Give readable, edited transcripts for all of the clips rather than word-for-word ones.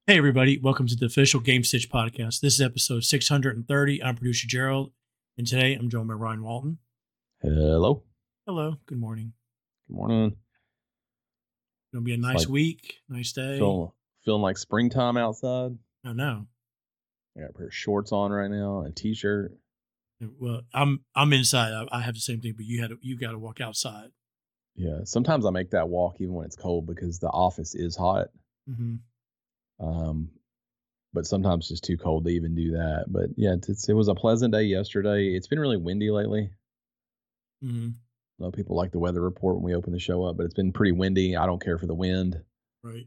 Hey, everybody. Welcome to the official Game Stitch podcast. This is episode 630. I'm producer Gerald, and today I'm joined by Ryan Walton. Hello. Hello. Good morning. Good morning. It'll be a nice week, nice day. Feeling like springtime outside. I know. I got a pair of shorts on right now, a t-shirt. Well, I'm inside. I have the same thing, but you got to walk outside. Yeah. Sometimes I make that walk even when it's cold because the office is hot. Mm-hmm. But sometimes it's just too cold to even do that. But yeah, it was a pleasant day yesterday. It's been really windy lately. Mm-hmm. A lot of people like the weather report when we open the show up, but it's been pretty windy. I don't care for the wind. Right.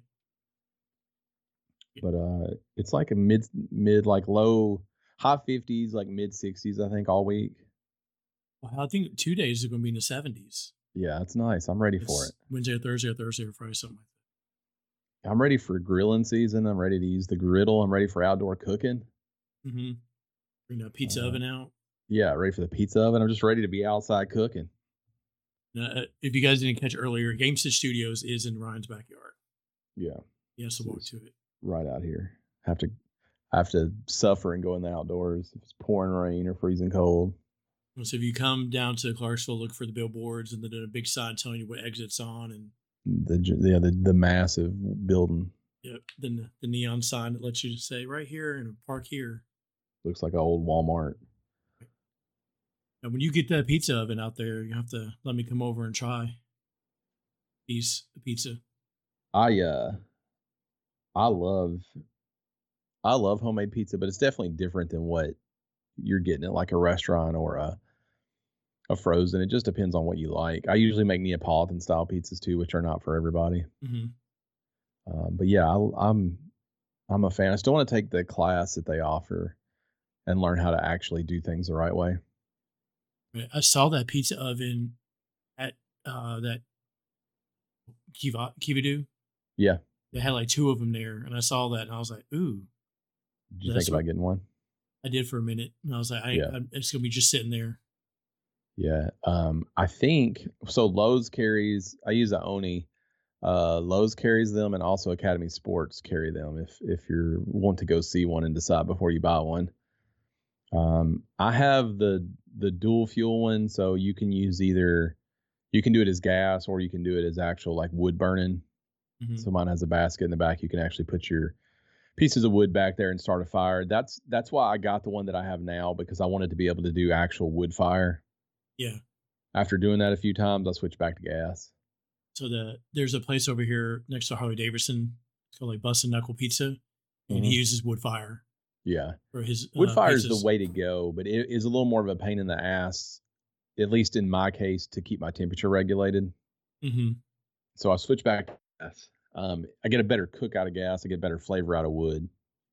But it's like a mid like low high 50s, like mid 60s, I think, all week. Well, I think 2 days are going to be in the 70s. Yeah, it's nice. I'm ready for it. Wednesday or Thursday or Friday, something like that. I'm ready for grilling season. I'm ready to use the griddle. I'm ready for outdoor cooking. Mm-hmm. Bring that pizza oven out. Yeah, ready for the pizza oven. I'm just ready to be outside cooking. Now, if you guys didn't catch earlier, Game Stitch Studios is in Ryan's backyard. Yeah. He has to walk to it. Right out here. I have to suffer and go in the outdoors if it's pouring rain or freezing cold. So if you come down to Clarksville, look for the billboards and then a big sign telling you what exit's on and the massive building. Yep. Then the neon sign that lets you say right here and park here. Looks like an old Walmart. And when you get that pizza oven out there, you have to let me come over and try the pizza. I love homemade pizza, but it's definitely different than what you're getting at like a restaurant or a frozen. It just depends on what you like. I usually make Neapolitan style pizzas too, which are not for everybody. Mm-hmm. But yeah, I'm a fan. I still want to take the class that they offer and learn how to actually do things the right way. I saw that pizza oven at that Kivadu. Yeah. They had like two of them there, and I saw that, and I was like, ooh. Did you think about getting one? I did for a minute, and I was like, it's going to be just sitting there. Yeah. I think, so Lowe's carries, I use a Oni. Lowe's carries them, and also Academy Sports carry them if you want to go see one and decide before you buy one. I have the dual fuel one, so you can use you can do it as gas or you can do it as actual like wood burning. Mm-hmm. So mine has a basket in the back. You can actually put your pieces of wood back there and start a fire. That's why I got the one that I have now, because I wanted to be able to do actual wood fire. Yeah. After doing that a few times, I switched back to gas. So there's a place over here next to Harley Davidson. It's called like Bustin' Knuckle Pizza, and he uses wood fire. Yeah. For his wood fire is the way to go, but it is a little more of a pain in the ass, at least in my case, to keep my temperature regulated. Mm-hmm. So I switched back to gas. I get a better cook out of gas. I get better flavor out of wood.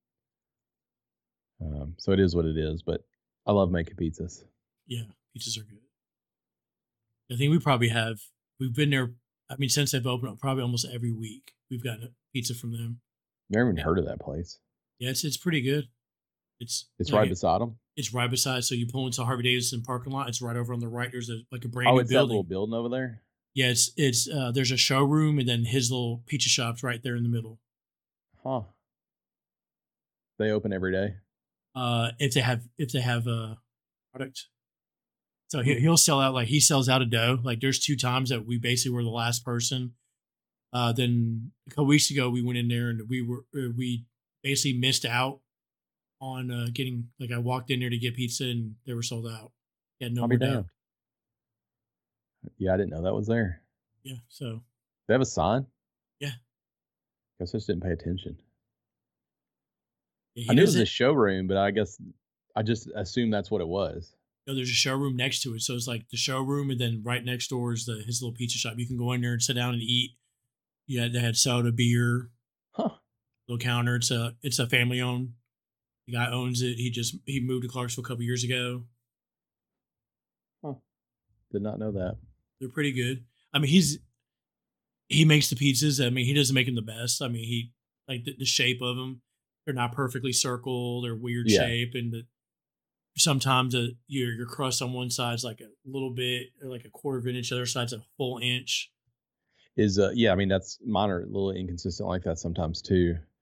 So it is what it is, but I love making pizzas. Yeah, pizzas are good. I think we've been there, I mean, since they've opened up, probably almost every week we've gotten a pizza from them. Never even heard of that place. Yeah, it's pretty good. It's right beside them? It's right beside, so you pull into Harley Davidson parking lot, it's right over on the right. There's a brand new building. Oh, it's that little building over there? Yeah, it's there's a showroom and then his little pizza shop's right there in the middle. Huh. They open every day? If they have a product. So he'll sell out, like he sells out a dough. Like there's 2 times that we basically were the last person. Then a couple weeks ago we went in there and we basically missed out on getting, like I walked in there to get pizza and they were sold out. Yeah, no more dough. Yeah, I didn't know that was there. Yeah, so. They have a sign? Yeah. Guess I just didn't pay attention. Yeah, I knew it was a showroom, but I guess I just assumed that's what it was. No, there's a showroom next to it. So it's like the showroom, and then right next door is his little pizza shop. You can go in there and sit down and eat. Yeah, they had soda, beer. Huh. Little counter. It's a family owned. The guy owns it. He moved to Clarksville a couple years ago. Huh. Did not know that. They're pretty good. I mean, he makes the pizzas. I mean, he doesn't make them the best. I mean, he like the shape of them. They're not perfectly circle. They're weird shape, and sometimes your crust on one side's like a little bit, or like a quarter of an inch. The other side's a full inch. I mean, that's mine are a little inconsistent like that sometimes too.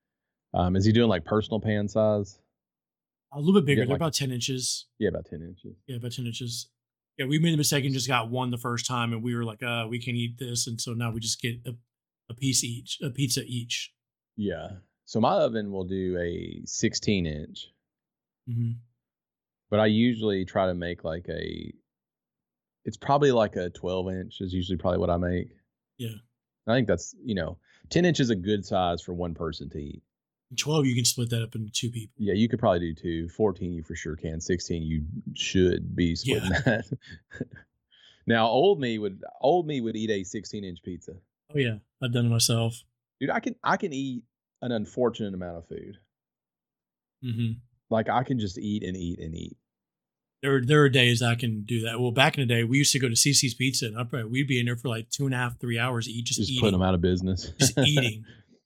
Is he doing like personal pan size? A little bit You bigger. get They're like about 10 inches. yeah, about 10 inches. Yeah, about 10 inches. Yeah, we made the mistake and just got one the first time, and we were like, we can't eat this, and so now we just get a piece each, a pizza each. Yeah. So my oven will do a 16 inch, Hmm. but I usually try to make it's probably like a 12 inch is usually probably what I make. Yeah, I think that's, 10 inch is a good size for one person to eat. 12 you can split that up into two people. Yeah, you could probably do two. 14 you for sure can. 16 you should be splitting that. Now old me would eat a 16-inch pizza. Oh yeah, I've done it myself. Dude, I can eat an unfortunate amount of food. Hmm. Like I can just eat and eat and eat. There are days I can do that. Well, back in the day, we used to go to CC's Pizza, and we'd be in there for like 2.5, 3 hours eat, just Just eating, putting them out of business. just eating.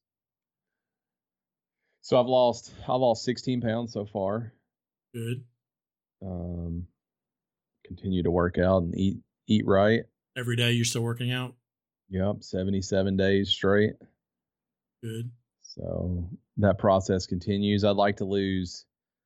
So I've lost 16 pounds so far. Good. Um, Continue to work out and eat right. Every day you're still working out. Yep, 77 days straight. Good. So that process continues. I'd like to lose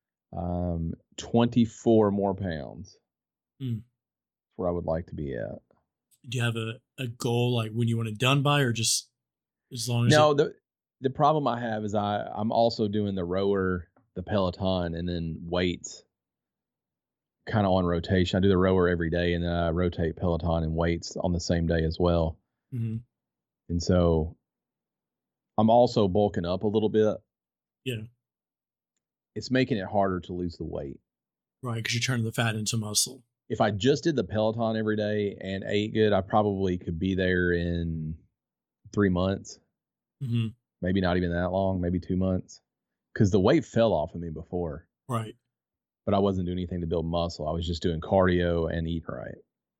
24 more pounds. Mm. That's where I would like to be at. Do you have a goal like when you want it done by, or just as long as No, the problem I have is I'm also doing the rower, the Peloton, and then weights kind of on rotation. I do the rower every day, and then I rotate Peloton and weights on the same day as well. Mm-hmm. And so I'm also bulking up a little bit. Yeah. It's making it harder to lose the weight. Right, because you're turning the fat into muscle. If I just did the Peloton every day and ate good, I probably could be there in 3 months. Mm-hmm. Maybe not even that long, maybe 2 months. Because the weight fell off of me before. Right. But I wasn't doing anything to build muscle. I was just doing cardio and eating right.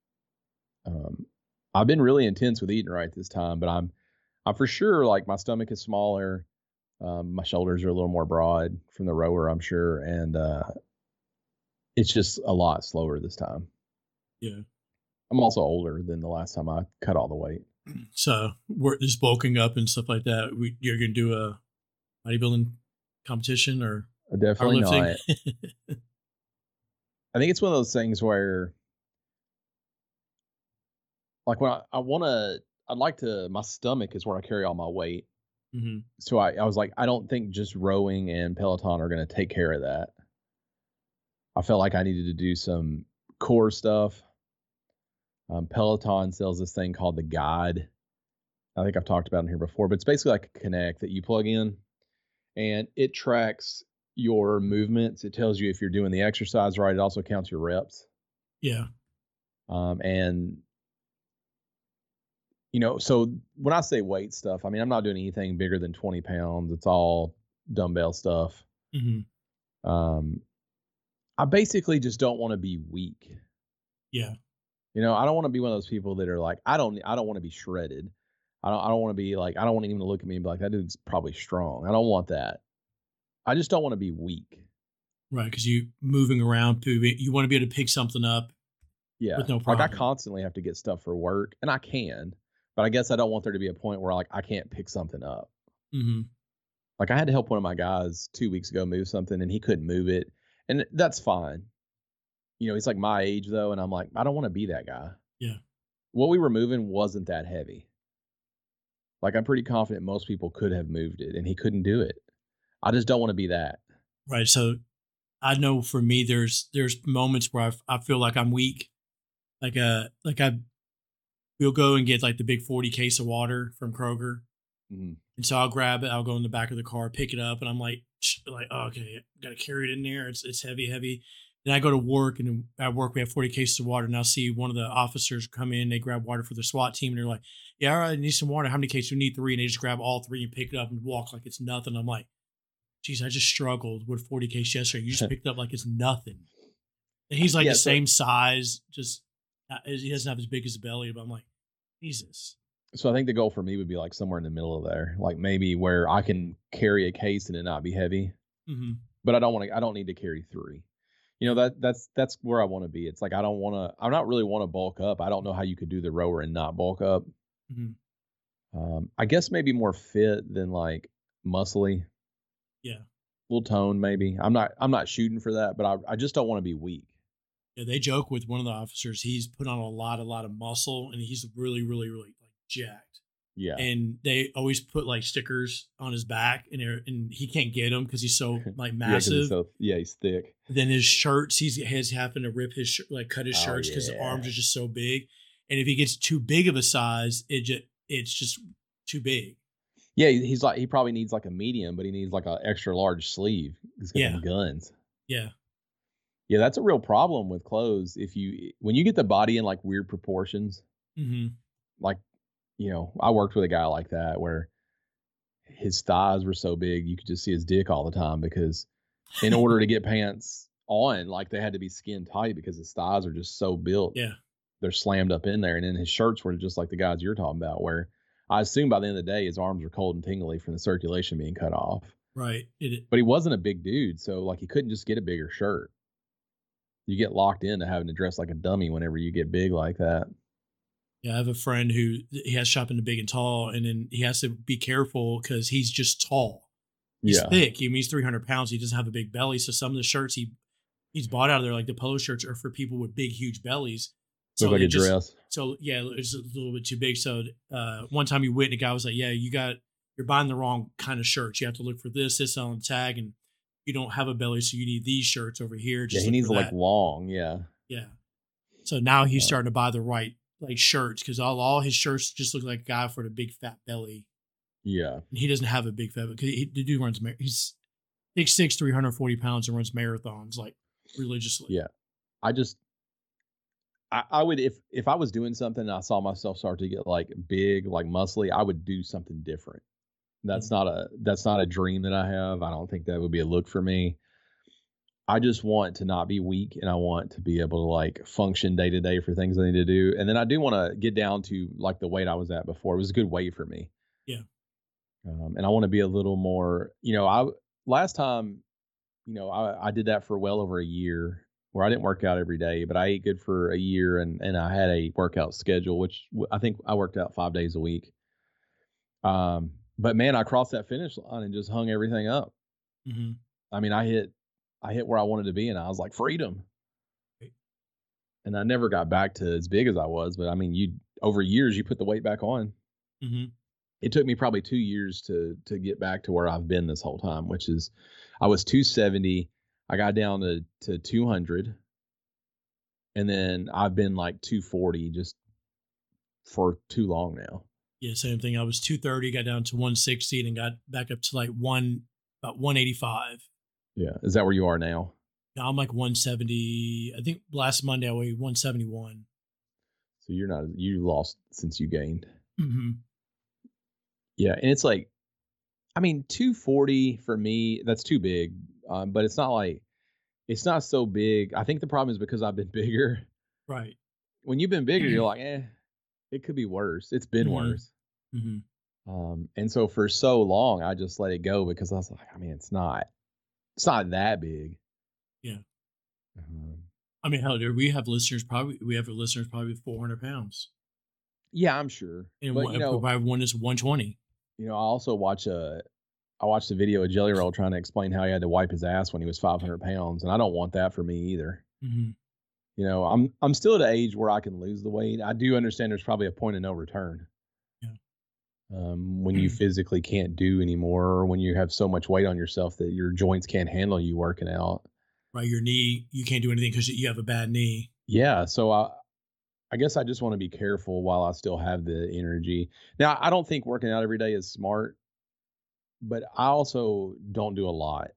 I've been really intense with eating right this time, but I'm for sure like my stomach is smaller. My shoulders are a little more broad from the rower, I'm sure. And it's just a lot slower this time. Yeah. I'm also older than the last time I cut all the weight. So we're just bulking up and stuff like that. You're gonna do a bodybuilding competition or Definitely not. powerlifting? I think it's one of those things where, like, when I'd like to, my stomach is where I carry all my weight. Mm-hmm. So I was like, I don't think just rowing and Peloton are going to take care of that. I felt like I needed to do some core stuff. Peloton sells this thing called the Guide. I think I've talked about it here before, but it's basically like a Kinect that you plug in, and it tracks your movements. It tells you if you're doing the exercise right. It also counts your reps. Yeah. And so when I say weight stuff, I mean, I'm not doing anything bigger than 20 pounds. It's all dumbbell stuff. Mm-hmm. I basically just don't want to be weak. Yeah. I don't want to be one of those people that are like, I don't want to be shredded. I don't want to be like, I don't want anyone to look at me and be like, that dude's probably strong. I don't want that. I just don't want to be weak. Right, because you moving around, you want to be able to pick something up. Yeah. With no problem. Like I constantly have to get stuff for work, and I can, but I guess I don't want there to be a point where like I can't pick something up. Mm-hmm. Like I had to help one of my guys 2 weeks ago move something, and he couldn't move it, and that's fine. He's like my age though, and I'm like, I don't want to be that guy. Yeah. What we were moving wasn't that heavy. Like I'm pretty confident most people could have moved it, and he couldn't do it. I just don't want to be that. Right. So I know for me, there's moments where I feel like I'm weak. We'll go and get like the big 40 case of water from Kroger. Mm-hmm. And so I'll grab it. I'll go in the back of the car, pick it up. And I'm like, oh, okay, got to carry it in there. It's heavy. Then I go to work, and at work we have 40 cases of water. And I'll see one of the officers come in. They grab water for the SWAT team. And they're like, yeah, all right, I need some water. How many cases? We need 3. And they just grab all 3 and pick it up and walk like it's nothing. I'm like, geez, I just struggled with 40 cases yesterday. You just picked it up like it's nothing. And he's like same size, just he doesn't have as big as a belly, but I'm like, Jesus. So I think the goal for me would be like somewhere in the middle of there, like maybe where I can carry a case and it not be heavy, but I don't need to carry 3. That's where I want to be. It's like I not really want to bulk up. I don't know how you could do the rower and not bulk up. Mm-hmm. I guess maybe more fit than like muscly. Yeah. Little tone maybe. I'm not shooting for that, but I just don't want to be weak. Yeah, they joke with one of the officers. He's put on a lot of muscle, and he's really, really, really like jacked. Yeah. And they always put like stickers on his back, and he can't get them because he's so like massive. He's thick. Then his shirts, he's having to rip his like cut his shirts because the arms are just so big. And if he gets too big of a size, it's just too big. Yeah, he probably needs like a medium, but he needs like an extra large sleeve. He's got them guns. Yeah. Yeah, that's a real problem with clothes. When you get the body in like weird proportions, like, I worked with a guy like that where his thighs were so big you could just see his dick all the time because in order to get pants on, like they had to be skin tight because his thighs are just so built. Yeah. They're slammed up in there. And then his shirts were just like the guys you're talking about, where I assume by the end of the day, his arms were cold and tingly from the circulation being cut off. Right. But he wasn't a big dude. So like he couldn't just get a bigger shirt. You get locked into having to dress like a dummy whenever you get big like that. Yeah, I have a friend who he has shop in the big and tall, and then he has to be careful because he's just tall. He's thick. He's 300 pounds. He doesn't have a big belly. So some of the shirts he's bought out of there, like the polo shirts, are for people with big, huge bellies. So look like a dress. So yeah, it's a little bit too big. So one time he went, and the guy was like, "Yeah, you're buying the wrong kind of shirts. You have to look for this on the tag, and you don't have a belly, so you need these shirts over here." Just he needs like long. Yeah. Yeah. So now he's starting to buy the right like shirts because all his shirts just look like a guy for the big fat belly. Yeah. And he doesn't have a big fat because the dude runs. He's 6'6", 340 pounds and runs marathons like religiously. Yeah. I would if I was doing something and I saw myself start to get like big, like muscly, I would do something different. That's not a dream that I have. I don't think that would be a look for me. I just want to not be weak, and I want to be able to like function day to day for things I need to do. And then I do want to get down to like the weight I was at before. It was a good weight for me. Yeah. And I want to be a little more, last time, I did that for well over a year where I didn't work out every day, but I ate good for a year and I had a workout schedule, which I think I worked out 5 days a week. But man, I crossed that finish line and just hung everything up. Mm-hmm. I mean, I hit where I wanted to be, and I was like, freedom. Right. And I never got back to as big as I was, but I mean, over years, you put the weight back on. Mm-hmm. It took me probably 2 years to get back to where I've been this whole time, which is I was 270. I got down to 200. And then I've been like 240 just for too long now. Yeah, same thing. I was 230, got down to 160, and then got back up to like about 185. Yeah. Is that where you are now? Now I'm like 170. I think last Monday I weighed 171. So you lost since you gained. Mm-hmm. Yeah. And it's like, I mean, 240 for me, that's too big. But it's not so big. I think the problem is because I've been bigger. Right. When you've been bigger, you're like, it could be worse. It's been worse. Mm-hmm. And so for so long, I just let it go because I was like, I mean, it's not that big. Yeah. I mean, hell, we have listeners probably with 400 pounds. Yeah, I'm sure. And but, probably one is 120. I also watched a video of Jelly Roll trying to explain how he had to wipe his ass when he was 500 pounds. And I don't want that for me either. Mm-hmm. I'm still at an age where I can lose the weight. I do understand there's probably a point of no return. Yeah. When you physically can't do anymore, or when you have so much weight on yourself that your joints can't handle you working out. Right. Your knee, you can't do anything because you have a bad knee. Yeah. So I guess I just want to be careful while I still have the energy. Now, I don't think working out every day is smart, but I also don't do a lot.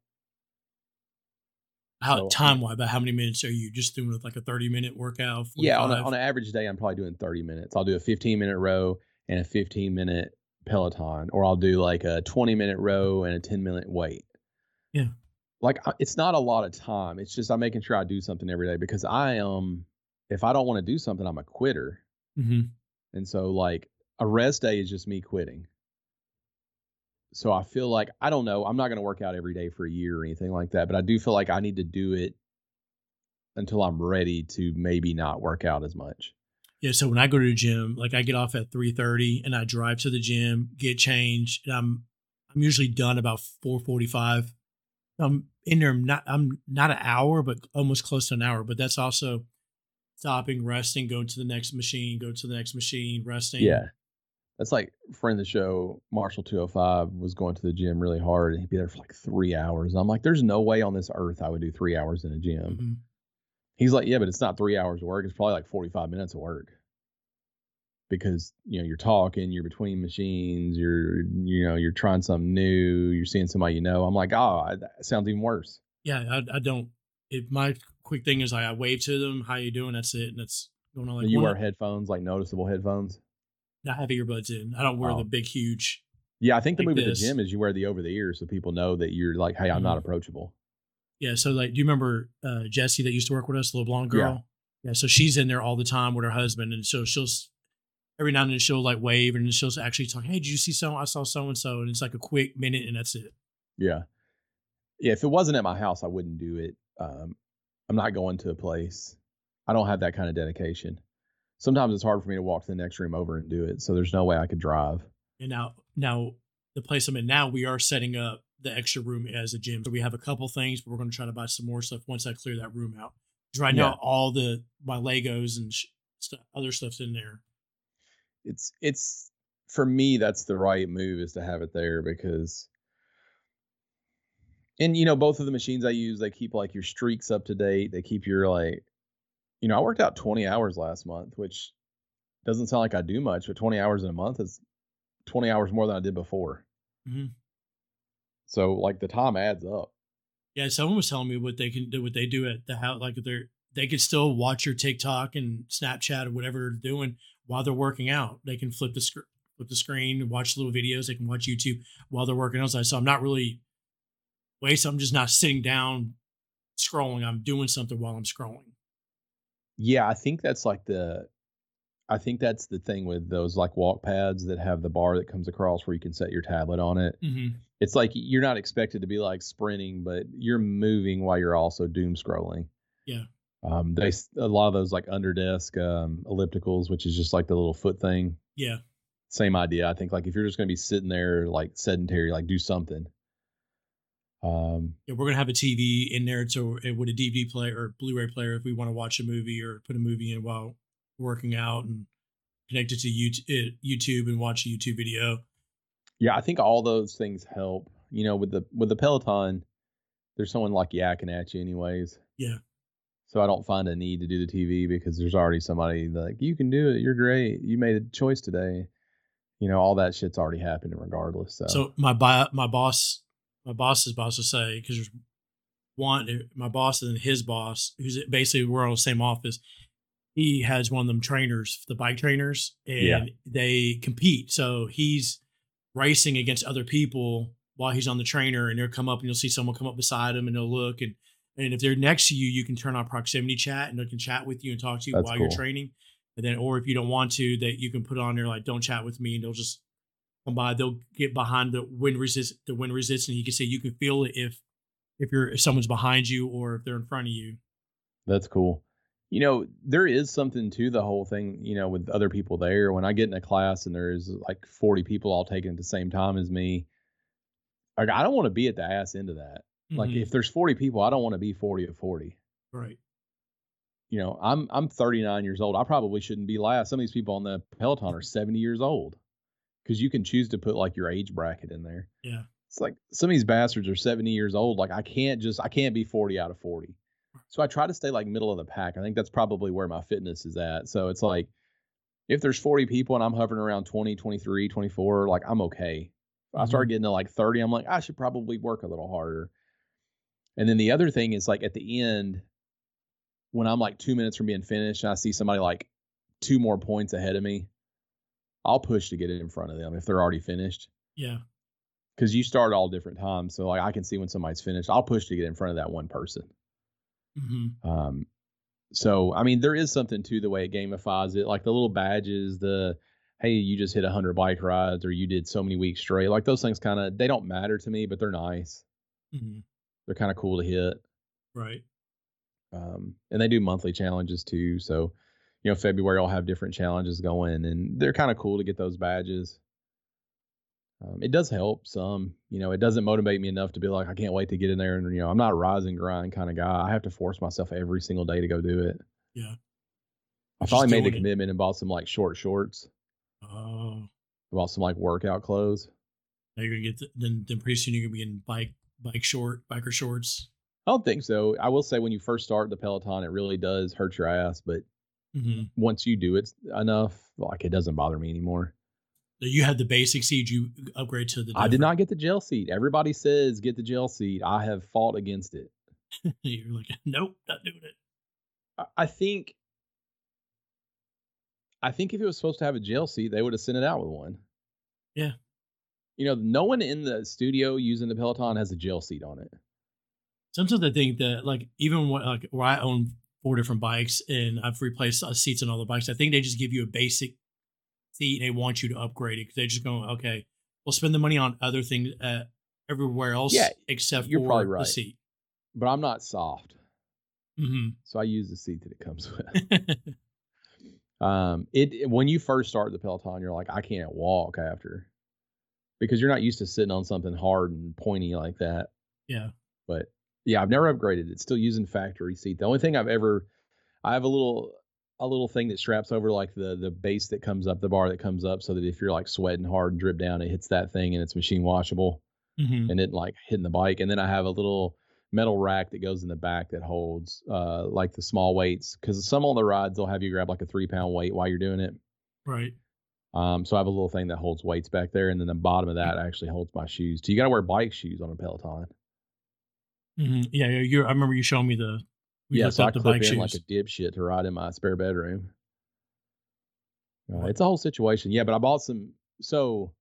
Time-wise, about how many minutes are you just doing with like a 30-minute workout? 45? Yeah, on an average day, I'm probably doing 30 minutes. I'll do a 15-minute row and a 15-minute Peloton, or I'll do like a 20-minute row and a 10-minute weight. Yeah. Like, it's not a lot of time. It's just I'm making sure I do something every day because if I don't want to do something, I'm a quitter. Mm-hmm. And so like a rest day is just me quitting. So I feel like, I don't know, I'm not going to work out every day for a year or anything like that, but I do feel like I need to do it until I'm ready to maybe not work out as much. Yeah. So when I go to the gym, like I get off at 3:30 and I drive to the gym, get changed, and I'm I'm usually done about 4:45. I'm in there. I'm not an hour, but almost close to an hour. But that's also stopping, resting, going to the next machine, go to the next machine, resting. Yeah. That's like friend of the show, Marshall 205 was going to the gym really hard and he'd be there for like 3 hours. I'm like, there's no way on this earth I would do 3 hours in a gym. Hmm. He's like, yeah, but it's not 3 hours of work. It's probably like 45 minutes of work because, you're talking, you're between machines, you're trying something new, you're seeing somebody, I'm like, oh, that sounds even worse. Yeah, I don't. My quick thing is I wave to them. How you doing? That's it. And that's going on. Like You wear headphones, like noticeable headphones. not have earbuds in. I don't wear the Oh, big, huge yeah. I think the like move at the this. gym is you wear the over the ears so people know that you're like, hey, I'm not Mhm. approachable. Yeah. So like, do you remember Jessie that used to work with us, the little blonde Yeah. girl? Yeah. So she's in there all the time with her husband, and so every now and then she'll like wave, and then she'll actually talk. Hey, did you see so? I saw so and so, and it's like a quick minute, and that's it. Yeah. Yeah. If it wasn't at my house, I wouldn't do it. I'm not going to a place. I don't have that kind of dedication. Sometimes it's hard for me to walk to the next room over and do it. So there's no way I could drive. And now the place I'm in now, we are setting up the extra room as a gym. So we have a couple things, but we're going to try to buy some more stuff once I clear that room out. Because right Yeah. now, all my Legos and other stuff's in there. It's for me, that's the right move is to have it there because, and both of the machines I use, they keep like your streaks up to date. They keep your like, I worked out 20 hours last month, which doesn't sound like I do much, but 20 hours in a month is 20 hours more than I did before. Mm-hmm. So like the time adds up. Yeah, someone was telling me what they can do, what they do at the house. Like they could still watch your TikTok and Snapchat or whatever they're doing while they're working out. They can flip the screen, watch little videos. They can watch YouTube while they're working outside. So I'm not really wasting. I'm just not sitting down scrolling. I'm doing something while I'm scrolling. Yeah, I think that's the thing with those like walk pads that have the bar that comes across where you can set your tablet on it. Mm-hmm. It's like you're not expected to be like sprinting, but you're moving while you're also doom scrolling. Yeah. A lot of those like under desk ellipticals, which is just like the little foot thing. Yeah. Same idea. I think like if you're just going to be sitting there like sedentary, like do something. Yeah, we're gonna have a TV in there with a DVD player or Blu-ray player if we want to watch a movie or put a movie in while working out and connect it to YouTube and watch a YouTube video. Yeah, I think all those things help. With the Peloton, there's someone like yakking at you anyways. Yeah. So I don't find a need to do the TV because there's already somebody like, you can do it. You're great. You made a choice today. All that shit's already happening regardless. So my boss's boss will say, because there's my boss and his boss, who's basically we're in the same office. He has one of them trainers, the bike trainers, and they compete. So he's racing against other people while he's on the trainer, and they'll come up and you'll see someone come up beside him and they'll look and if they're next to you, you can turn on proximity chat and they can chat with you and talk to you while you're training. And then, or if you don't want to, that you can put on there like, don't chat with me, and they'll just come by. They'll get behind the wind resist, and you can say you can feel it if someone's behind you or if they're in front of you. That's cool. There is something to the whole thing, with other people there. When I get in a class and there's like 40 people all taking at the same time as me, like I don't want to be at the ass end of that. Mm-hmm. Like if there's 40 people, I don't want to be 40 of 40. Right. I'm 39 years old. I probably shouldn't be last. Some of these people on the Peloton are 70 years old because you can choose to put like your age bracket in there. Yeah. It's like some of these bastards are 70 years old. Like I can't be 40 out of 40. So I try to stay like middle of the pack. I think that's probably where my fitness is at. So it's like, if there's 40 people and I'm hovering around 20, 23, 24, like I'm okay. If I start getting to like 30, I'm like, I should probably work a little harder. And then the other thing is like at the end, when I'm like 2 minutes from being finished and I see somebody like 2 more points ahead of me, I'll push to get it in front of them if they're already finished. Yeah. Because you start all different times. So like I can see when somebody's finished. I'll push to get in front of that one person. Mm-hmm. So, I mean, there is something to the way it gamifies it. Like the little badges, hey, you just hit 100 bike rides or you did so many weeks straight. Like those things they don't matter to me, but they're nice. Mm-hmm. They're kind of cool to hit. Right. And they do monthly challenges too. So, February I'll have different challenges going and they're kind of cool to get those badges. It does help some. It doesn't motivate me enough to be like, I can't wait to get in there. And, I'm not a rise and grind kind of guy. I have to force myself every single day to go do it. Yeah. I Just finally made the doing it. commitment and bought some like short shorts. Oh, I bought some like workout clothes. now you're gonna get then pretty soon you're gonna be in biker shorts. I don't think so. I will say when you first start the Peloton, it really does hurt your ass. But Mm-hmm. once you do it enough, like it doesn't bother me anymore. You had the basic seat. You upgrade to the. I did not get the gel seat. Everybody says get the gel seat. I have fought against it. You're like, nope, not doing it. I think if it was supposed to have a gel seat, they would have sent it out with one. Yeah. No one in the studio using the Peloton has a gel seat on it. Sometimes I think that like even where I own 4 different bikes and I've replaced seats on all the bikes, I think they just give you a basic seat and they want you to upgrade it because they just go, okay, we'll spend the money on other things everywhere else except you're for probably right. the seat. But I'm not soft. Mm-hmm. So I use the seat that it comes with. When you first start the Peloton, you're like, I can't walk after because you're not used to sitting on something hard and pointy like that. Yeah. But yeah, I've never upgraded. It's still using factory seat. The only thing I have a little thing that straps over like the base that comes up, the bar that comes up so that if you're like sweating hard and drip down, it hits that thing and it's machine washable and it like hitting the bike. And then I have a little metal rack that goes in the back that holds like the small weights because some on the rides they'll have you grab like a 3-pound weight while you're doing it. Right. So I have a little thing that holds weights back there, and then the bottom of that actually holds my shoes. So you got to wear bike shoes on a Peloton. Mm-hmm. Yeah, I remember you showing me so I the clip bike in shoes like a dipshit to ride in my spare bedroom. It's a whole situation. Yeah, but I bought some. So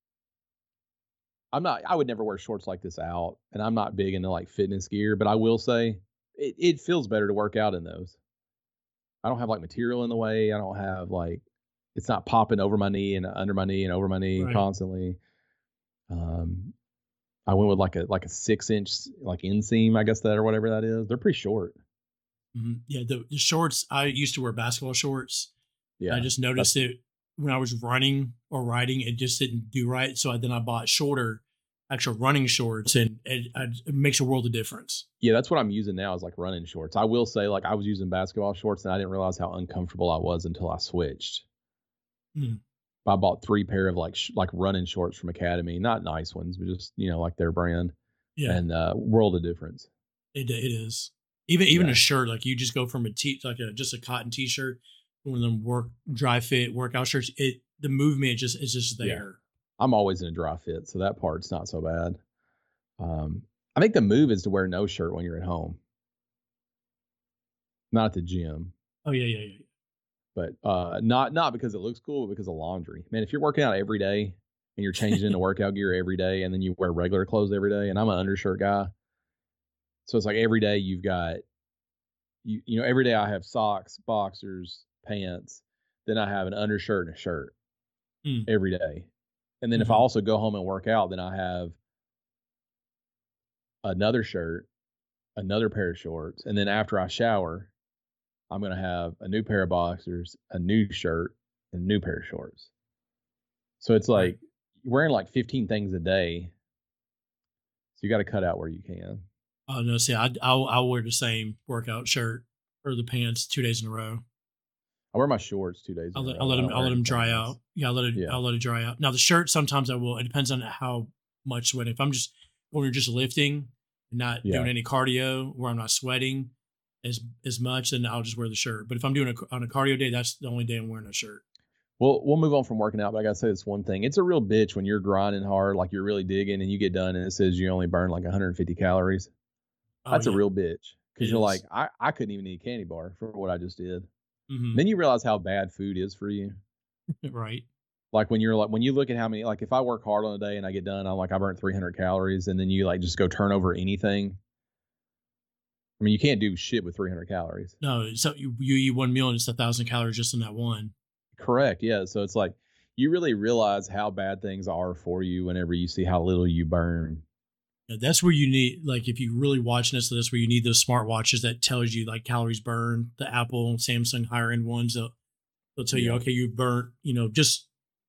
I would never wear shorts like this out, and I'm not big into like fitness gear, but I will say it feels better to work out in those. I don't have like material in the way. I don't have like, it's not popping over my knee and under my knee and over my knee constantly. I went with like a 6-inch like inseam, I guess that or whatever that is. They're pretty short. Mm-hmm. Yeah, the shorts. I used to wear basketball shorts. Yeah, I just noticed it when I was running or riding. It just didn't do right. So then I bought shorter, actual running shorts, and it makes a world of difference. Yeah, that's what I'm using now is like running shorts. I will say, like I was using basketball shorts and I didn't realize how uncomfortable I was until I switched. Mm. I bought 3 pair of like running shorts from Academy, not nice ones, but just like their brand. Yeah, and world of difference. It is. Even a shirt, like you just go from just a cotton t-shirt, one of them dry fit workout shirts. The movement is just there. Yeah. I'm always in a dry fit, so that part's not so bad. I think the move is to wear no shirt when you're at home, not at the gym. Oh yeah. But not because it looks cool, but because of laundry. Man, if you're working out every day and you're changing into workout gear every day, and then you wear regular clothes every day, and I'm an undershirt guy, so it's like every day you've got every day I have socks, boxers, pants, then I have an undershirt and a shirt every day. And then if I also go home and work out, then I have another shirt, another pair of shorts. And then after I shower, I'm going to have a new pair of boxers, a new shirt, and a new pair of shorts. So it's like you're wearing like 15 things a day. So you got to cut out where you can. Oh, no. See, I'll wear the same workout shirt or the pants 2 days in a row. I wear my shorts 2 days. I'll let them dry out. Yeah, I'll let it dry out. Now the shirt, sometimes I will. It depends on how much sweating. If I'm just going to just lifting and not doing any cardio where I'm not sweating as much, then I'll just wear the shirt. But if I'm doing on a cardio day, that's the only day I'm wearing a shirt. Well, we'll move on from working out, but I gotta say this one thing. It's a real bitch when you're grinding hard, like you're really digging, and you get done and it says you only burn like 150 calories. That's a real bitch. Because you're like, I couldn't even eat a candy bar for what I just did. Mm-hmm. Then you realize how bad food is for you. Right. Like when you look at how many, like if I work hard on a day and I get done, I'm like, I burnt 300 calories, and then you like just go turn over anything. I mean, you can't do shit with 300 calories. No, so you eat one meal and it's 1,000 calories just in that one. Correct. Yeah. So it's like you really realize how bad things are for you whenever you see how little you burn. Yeah, that's where you need, like, if you really watching this, that's where you need those smart watches that tells you like calories burned. The Apple and Samsung higher end ones, they'll tell you, okay, you burnt, just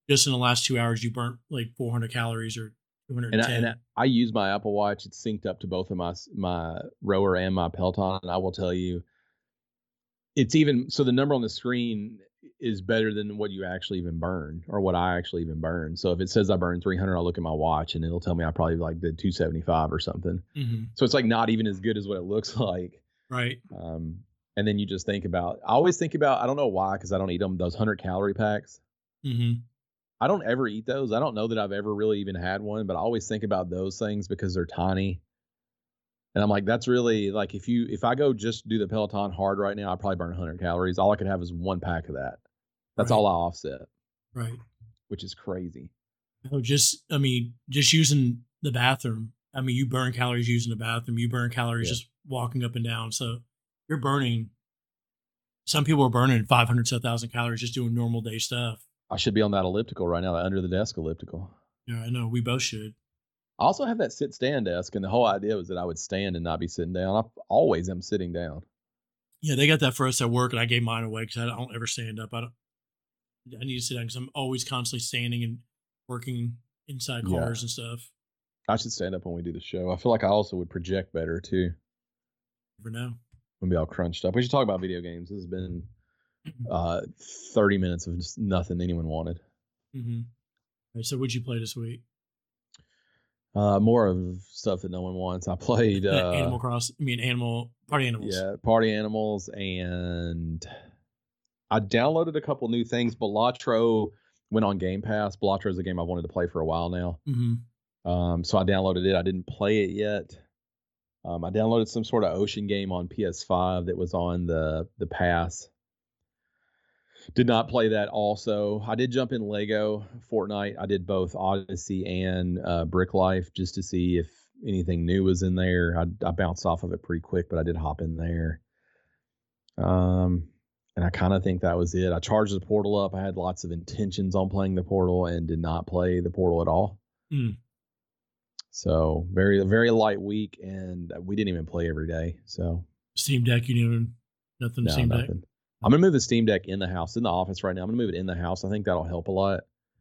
just in the last 2 hours, you burnt like 400 calories or And 210. I use my Apple Watch. It's synced up to both of my rower and my Peloton, and I will tell you, it's even so the number on the screen is better than what you actually even burn or what I actually even burn. So if it says I burned 300, I'll look at my watch and it'll tell me I probably like did 275 or something. Mm-hmm. So it's like not even as good as what it looks like. Right. And then you just think about, I always think about, I don't know why, because I don't eat them, those 100-calorie packs. Mm-hmm. I don't ever eat those. I don't know that I've ever really even had one, but I always think about those things because they're tiny. And I'm like, that's really like, if I go just do the Peloton hard right now, I probably burn 100 calories. All I could have is one pack of that. That's all I offset. Right. Which is crazy. Oh, just using the bathroom. I mean, you burn calories using the bathroom. You burn calories just walking up and down. So you're burning. Some people are burning 500 to 1,000 calories just doing normal day stuff. I should be on that elliptical right now, that under the desk elliptical. Yeah, I know. We both should. I also have that sit-stand desk, and the whole idea was that I would stand and not be sitting down. I always am sitting down. Yeah, they got that for us at work, and I gave mine away because I don't ever stand up. I need to sit down because I'm always constantly standing and working inside cars and stuff. I should stand up when we do the show. I feel like I also would project better too. Never know. We'll be all crunched up. We should talk about video games. This has been 30 minutes of just nothing anyone wanted. Mm-hmm. Right, so what'd you play this week? More of stuff that no one wants. I played Party Animals. Yeah, Party Animals, and I downloaded a couple new things. Balatro went on Game Pass. Balatro is a game I wanted to play for a while now. Mm-hmm. So I downloaded it. I didn't play it yet. I downloaded some sort of ocean game on PS5 that was on the pass. Did not play that also. I did jump in Lego Fortnite. I did both Odyssey and Brick Life just to see if anything new was in there. I bounced off of it pretty quick, but I did hop in there. And I kind of think that was it. I charged the Portal up. I had lots of intentions on playing the Portal and did not play the Portal at all. Mm. So very, very light week, and we didn't even play every day. So Steam Deck, you didn't nothing. No, Steam nothing. Deck. I'm gonna move the Steam Deck in the house, in the office right now. I'm gonna move it in the house. I think that'll help a lot.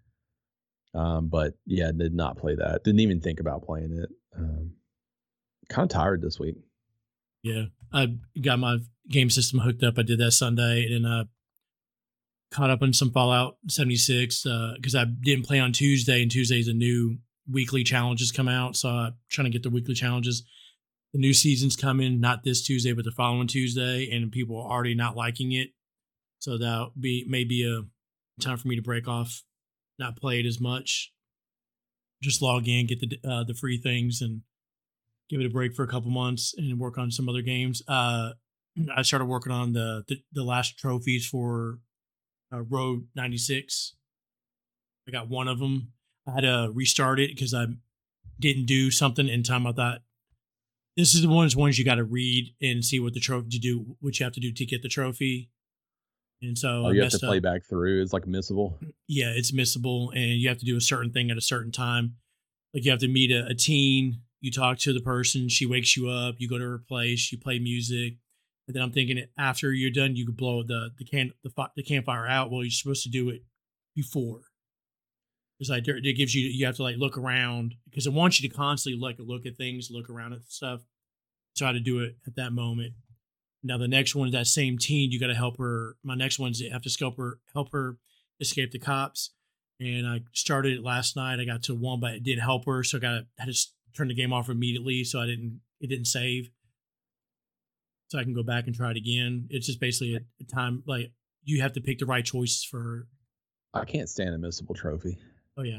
But yeah, did not play that. Didn't even think about playing it. Kind of tired this week. Yeah, I got my game system hooked up. I did that Sunday, and caught up on some Fallout 76 because I didn't play on Tuesday, and Tuesday's a new weekly challenges come out. So I'm trying to get the weekly challenges. The new season's coming, not this Tuesday, but the following Tuesday, and people are already not liking it. So that'll be maybe a time for me to break off, not play it as much. Just log in, get the free things, and give it a break for a couple months and work on some other games. I started working on the last trophies for Road 96. I got one of them. I had to restart it because I didn't do something in time. I thought this is the ones you got to read and see what the trophy to do, what you have to do to get the trophy. And so you have to play back through. It's like missable. Yeah, it's missable, and you have to do a certain thing at a certain time. Like you have to meet a teen. You talk to the person. She wakes you up. You go to her place. You play music. And then I'm thinking after you're done, you could blow the campfire out. Well, you're supposed to do it before. It's like it gives you have to like look around because it wants you to constantly like look at things, look around at stuff. Try to do it at that moment. Now the next one is that same teen. You got to help her. My next one's you have to help her escape the cops. And I started it last night. I got to one, but it didn't help her, so I had to turn the game off immediately. So it didn't save. So I can go back and try it again. It's just basically a time like you have to pick the right choices for her. I can't stand a missable trophy. Oh yeah.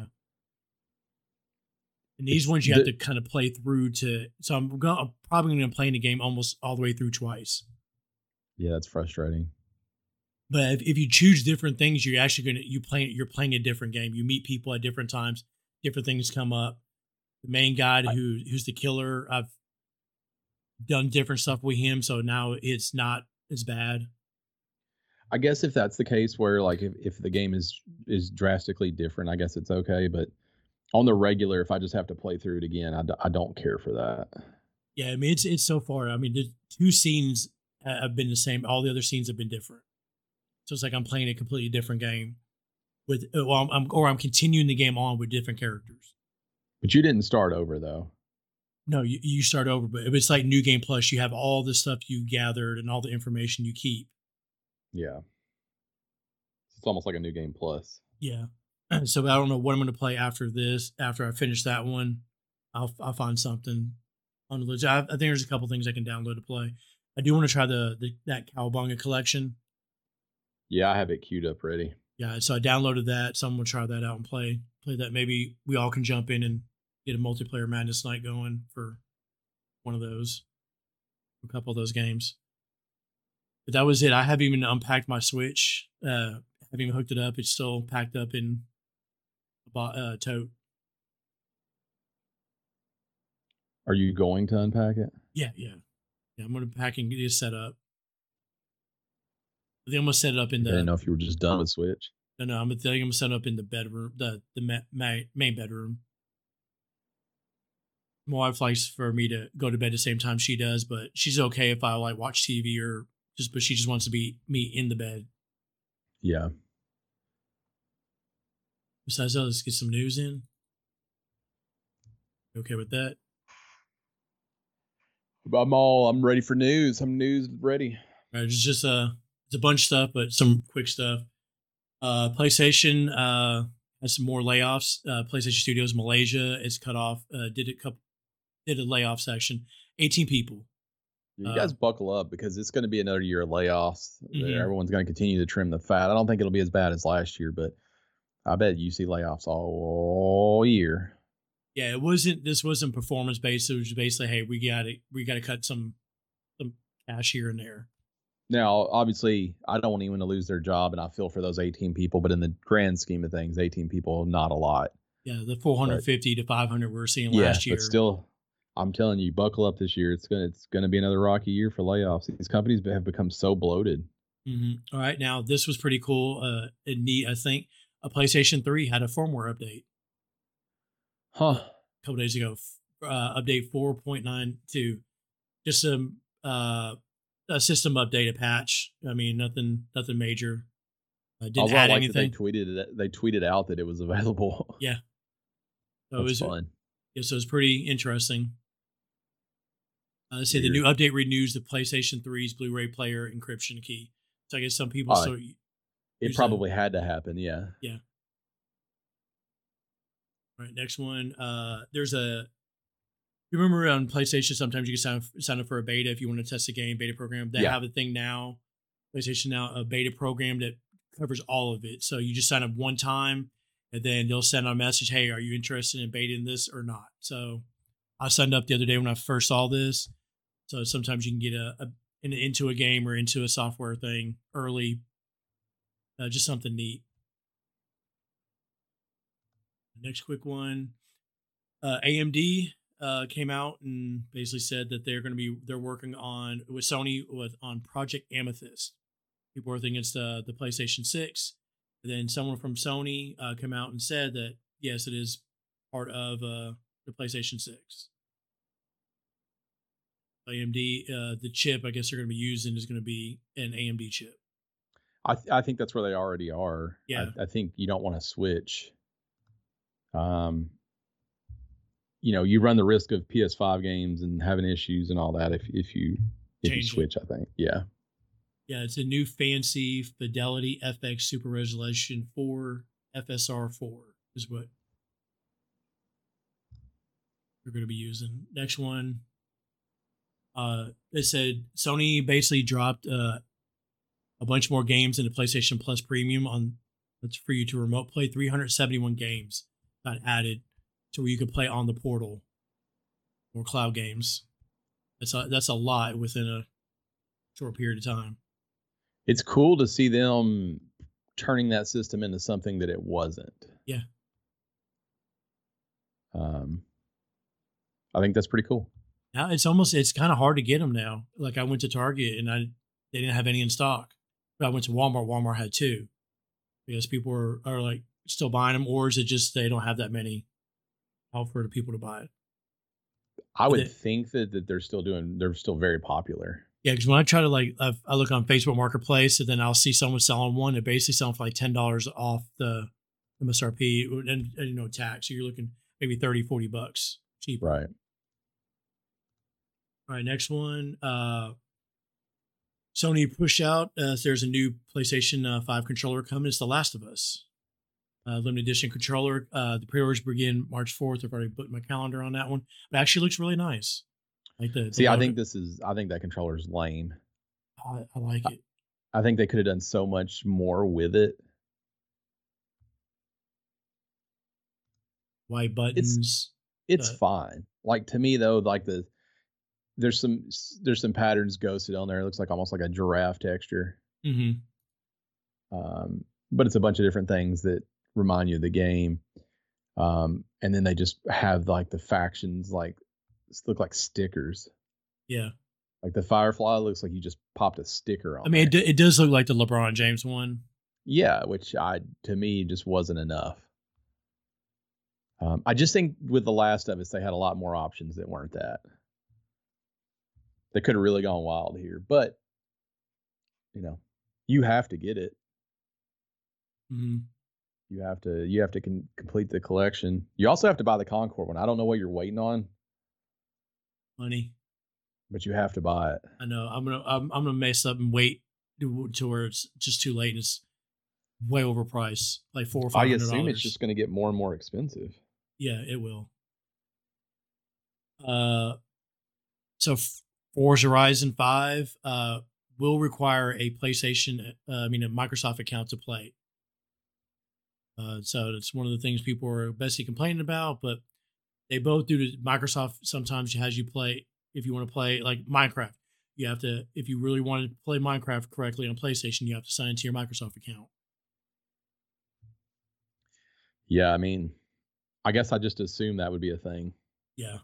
And these ones you have to kind of play through to. So I'm probably going to play the game almost all the way through twice. Yeah, that's frustrating. But if you choose different things, you're actually you're playing a different game. You meet people at different times, different things come up. The main guy who's the killer, I've done different stuff with him, so now it's not as bad. I guess if that's the case, where like if the game is drastically different, I guess it's okay. But on the regular, if I just have to play through it again, I don't care for that. Yeah, I mean it's so far. I mean, the two scenes have been the same. All the other scenes have been different. So it's like I'm playing a completely different game. with I'm continuing the game on with different characters. But you didn't start over though. No, you start over, but it's like New Game Plus. You have all the stuff you gathered and all the information you keep. Yeah. It's almost like a New Game Plus. Yeah. So I don't know what I'm going to play after this. After I finish that one, I'll find something on the list. I think there's a couple things I can download to play. I do want to try that Cowabunga collection. Yeah, I have it queued up ready. Yeah, so I downloaded that. So I'm going to try that out and play that. Maybe we all can jump in and get a multiplayer Madness night going for one of those, a couple of those games. But that was it. I haven't even unpacked my Switch. Haven't even hooked it up. It's still packed up in a tote. Are you going to unpack it? Yeah. I'm going to pack and get it set up. I think I'm going to set it up in the. I didn't know if you were just done with Switch. No. I'm going to set it up in the bedroom, the main bedroom. My wife likes for me to go to bed the same time she does, but she's okay if I like watch TV but she just wants to be me in the bed. Yeah. Besides that, let's get some news in. You okay with that? I'm ready for news. I'm news ready. All right, it's just it's a bunch of stuff, but some quick stuff. PlayStation has some more layoffs. PlayStation Studios Malaysia is cut off. Did a layoff section. 18 people. You guys buckle up because it's going to be another year of layoffs. Mhm. Everyone's going to continue to trim the fat. I don't think it'll be as bad as last year, but I bet you see layoffs all year. Yeah, this wasn't performance based. It was basically, hey, we got to cut some cash here and there. Now, obviously, I don't want anyone to lose their job, and I feel for those 18 people. But in the grand scheme of things, 18 people, not a lot. Yeah, the 450 to 500 we were seeing last year. But still, I'm telling you, buckle up this year. It's gonna be another rocky year for layoffs. These companies have become so bloated. Mm-hmm. All right, now this was pretty cool and neat. I think a PlayStation 3 had a firmware update. Huh. A couple days ago, update 4.92. Just a system update, a patch. I mean, nothing major. Didn't add anything. They tweeted out that it was available. Yeah. So That's it was fun. Yeah, so it's pretty interesting. Let's say the new update renews the PlayStation 3's Blu-ray player encryption key. So I guess some people it probably had to happen, yeah. Yeah. All right, next one. There's you remember on PlayStation sometimes you can sign up for a beta if you want to test a game, beta program. They have a thing now, PlayStation now, a beta program that covers all of it. So you just sign up one time and then they'll send out a message, hey, are you interested in betaing this or not? So I signed up the other day when I first saw this. So sometimes you can get into a game or into a software thing early. Just something neat. Next quick one. AMD came out and basically said that they're working with Sony on Project Amethyst. People are thinking it's the PlayStation 6. And then someone from Sony came out and said that yes, it is part of the PlayStation 6. AMD, the chip I guess they're going to be using is going to be an AMD chip. I think that's where they already are. Yeah. I think you don't want to switch. You run the risk of PS5 games and having issues and all that if you switch, I think. Yeah. Yeah, it's a new fancy Fidelity FX Super Resolution 4 FSR 4 is what we're going to be using. Next one. They said Sony basically dropped a bunch more games into PlayStation Plus Premium that's for you to remote play. 371 games got added to where you could play on the portal or cloud games. That's a lot within a short period of time. It's cool to see them turning that system into something that it wasn't. Yeah. I think that's pretty cool. Now it's kind of hard to get them now. Like I went to Target and they didn't have any in stock. But I went to Walmart. Walmart had 2 because people are like still buying them, or is it just they don't have that many out for the people to buy it? I would think that they're still very popular. Yeah, because when I try to I look on Facebook Marketplace and then I'll see someone selling one. They're basically selling for like $10 off the MSRP and tax. So you're looking maybe $30-$40 cheaper. Right. All right, next one. Sony pushed out. There's a new PlayStation 5 controller coming. It's The Last of Us. Limited edition controller. The pre-orders begin March 4th. I've already put my calendar on that one. It actually looks really nice. Like I think that controller is lame. I like it. I think they could have done so much more with it. White buttons. It's fine. Like, to me though, like there's some patterns ghosted on there. It looks like almost like a giraffe texture. Mm-hmm. But it's a bunch of different things that remind you of the game. And then they just have like the factions look like stickers. Yeah. Like the Firefly looks like you just popped a sticker on. I mean, it does look like the LeBron James one. Yeah, which to me just wasn't enough. I just think with The Last of Us, they had a lot more options that weren't that. They could have really gone wild here, but you have to get it. Mm-hmm. You have to complete the collection. You also have to buy the Concord one. I don't know what you're waiting on. Money. But you have to buy it. I know. I'm gonna mess up and wait to where it's just too late and it's way overpriced, like $400 or $500. I assume it's just going to get more and more expensive. Yeah, it will. So Forza Horizon 5 will require a PlayStation, a Microsoft account to play. So it's one of the things people are basically complaining about, but they both do. Microsoft sometimes has you play, if you want to play like Minecraft, you have to, if you really want to play Minecraft correctly on PlayStation, you have to sign into your Microsoft account. Yeah, I mean, I guess I just assumed that would be a thing. Yeah.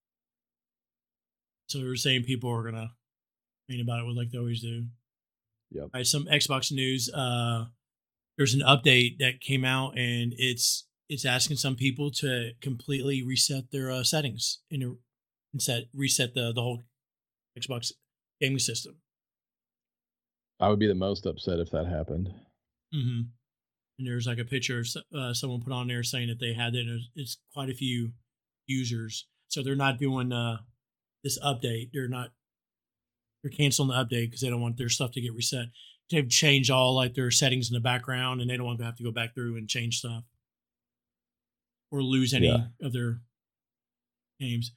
So they're saying people are gonna complain about it like they always do. Yep. All right, some Xbox news. There's an update that came out, and it's asking some people to completely reset their settings and reset the whole Xbox gaming system. I would be the most upset if that happened. Mm-hmm. And there's like a picture someone put on there saying that they had it. And it's quite a few users, so they're not doing this update. They're canceling the update because they don't want their stuff to get reset. They've changed all like their settings in the background, and they don't want to have to go back through and change stuff or lose any of their games.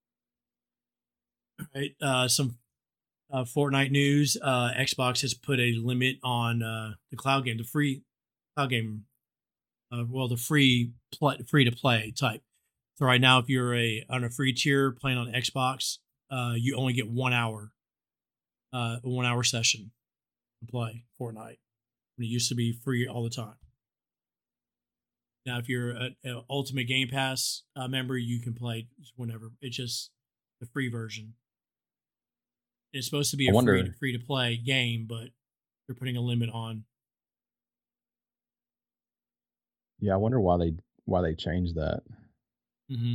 All right, some Fortnite news. Xbox has put a limit on the cloud game, the free cloud game. The free to play type. So right now, if you're on a free tier playing on Xbox, you only get 1 hour, a 1 hour session to play Fortnite. When it used to be free all the time. Now, if you're an Ultimate Game Pass member, you can play whenever. It's just the free version. It's supposed to be a free to play game, but they're putting a limit on. Yeah, I wonder why they changed that. Mm-hmm.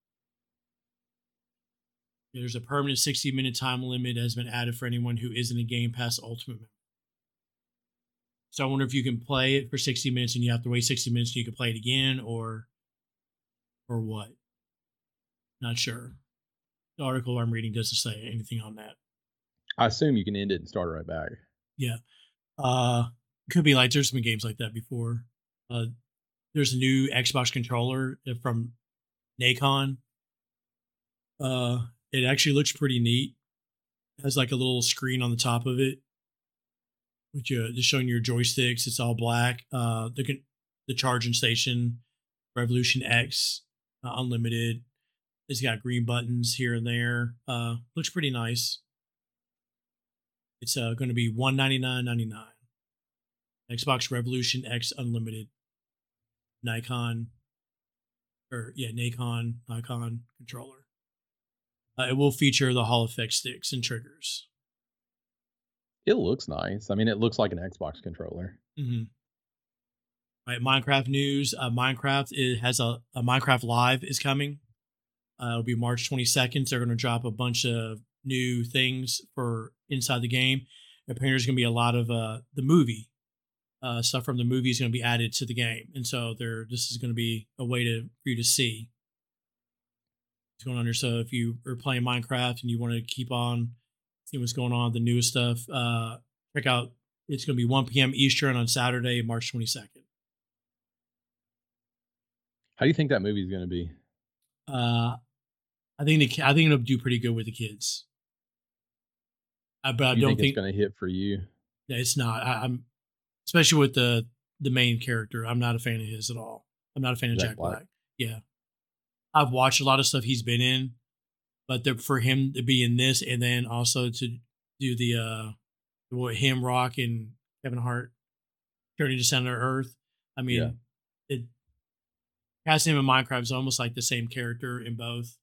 Yeah, there's a permanent 60-minute time limit that has been added for anyone who isn't a Game Pass Ultimate member. So I wonder if you can play it for 60 minutes and you have to wait 60 minutes so you can play it again, or what? Not sure. The article I'm reading doesn't say anything on that. I assume you can end it and start right back. Yeah. Could be like there's been games like that before. There's a new Xbox controller from Nacon. It actually looks pretty neat. It has like a little screen on the top of it, which just showing your joysticks. It's all black. The charging station, Revolution X, unlimited. It's got green buttons here and there. Looks pretty nice. It's going to be $199.99. Xbox Revolution X Unlimited. Nikon controller. It will feature the Hall effect sticks and triggers. It looks nice. I mean, it looks like an Xbox controller. Mm-hmm. All right, Minecraft news. Minecraft has a Minecraft Live is coming. It'll be March 22nd. So they're going to drop a bunch of new things for inside the game. Apparently, there's going to be a lot of the movie stuff from the movie is going to be added to the game, and so this is going to be a way for you to see what's going on here. So if you are playing Minecraft and you want to keep on seeing what's going on, the newest stuff, check out. It's going to be 1 p.m. Eastern on Saturday, March 22nd. How do you think that movie is going to be? I think it'll do pretty good with the kids. But I don't think it's going to hit for you. Yeah, it's not. I'm especially with the main character. I'm not a fan of his at all. I'm not a fan of Jack Black. Yeah, I've watched a lot of stuff he's been in, but for him to be in this and then also to do the him, Rock, and Kevin Hart turning to Center Earth. I mean, it casting him in Minecraft is almost like the same character in both.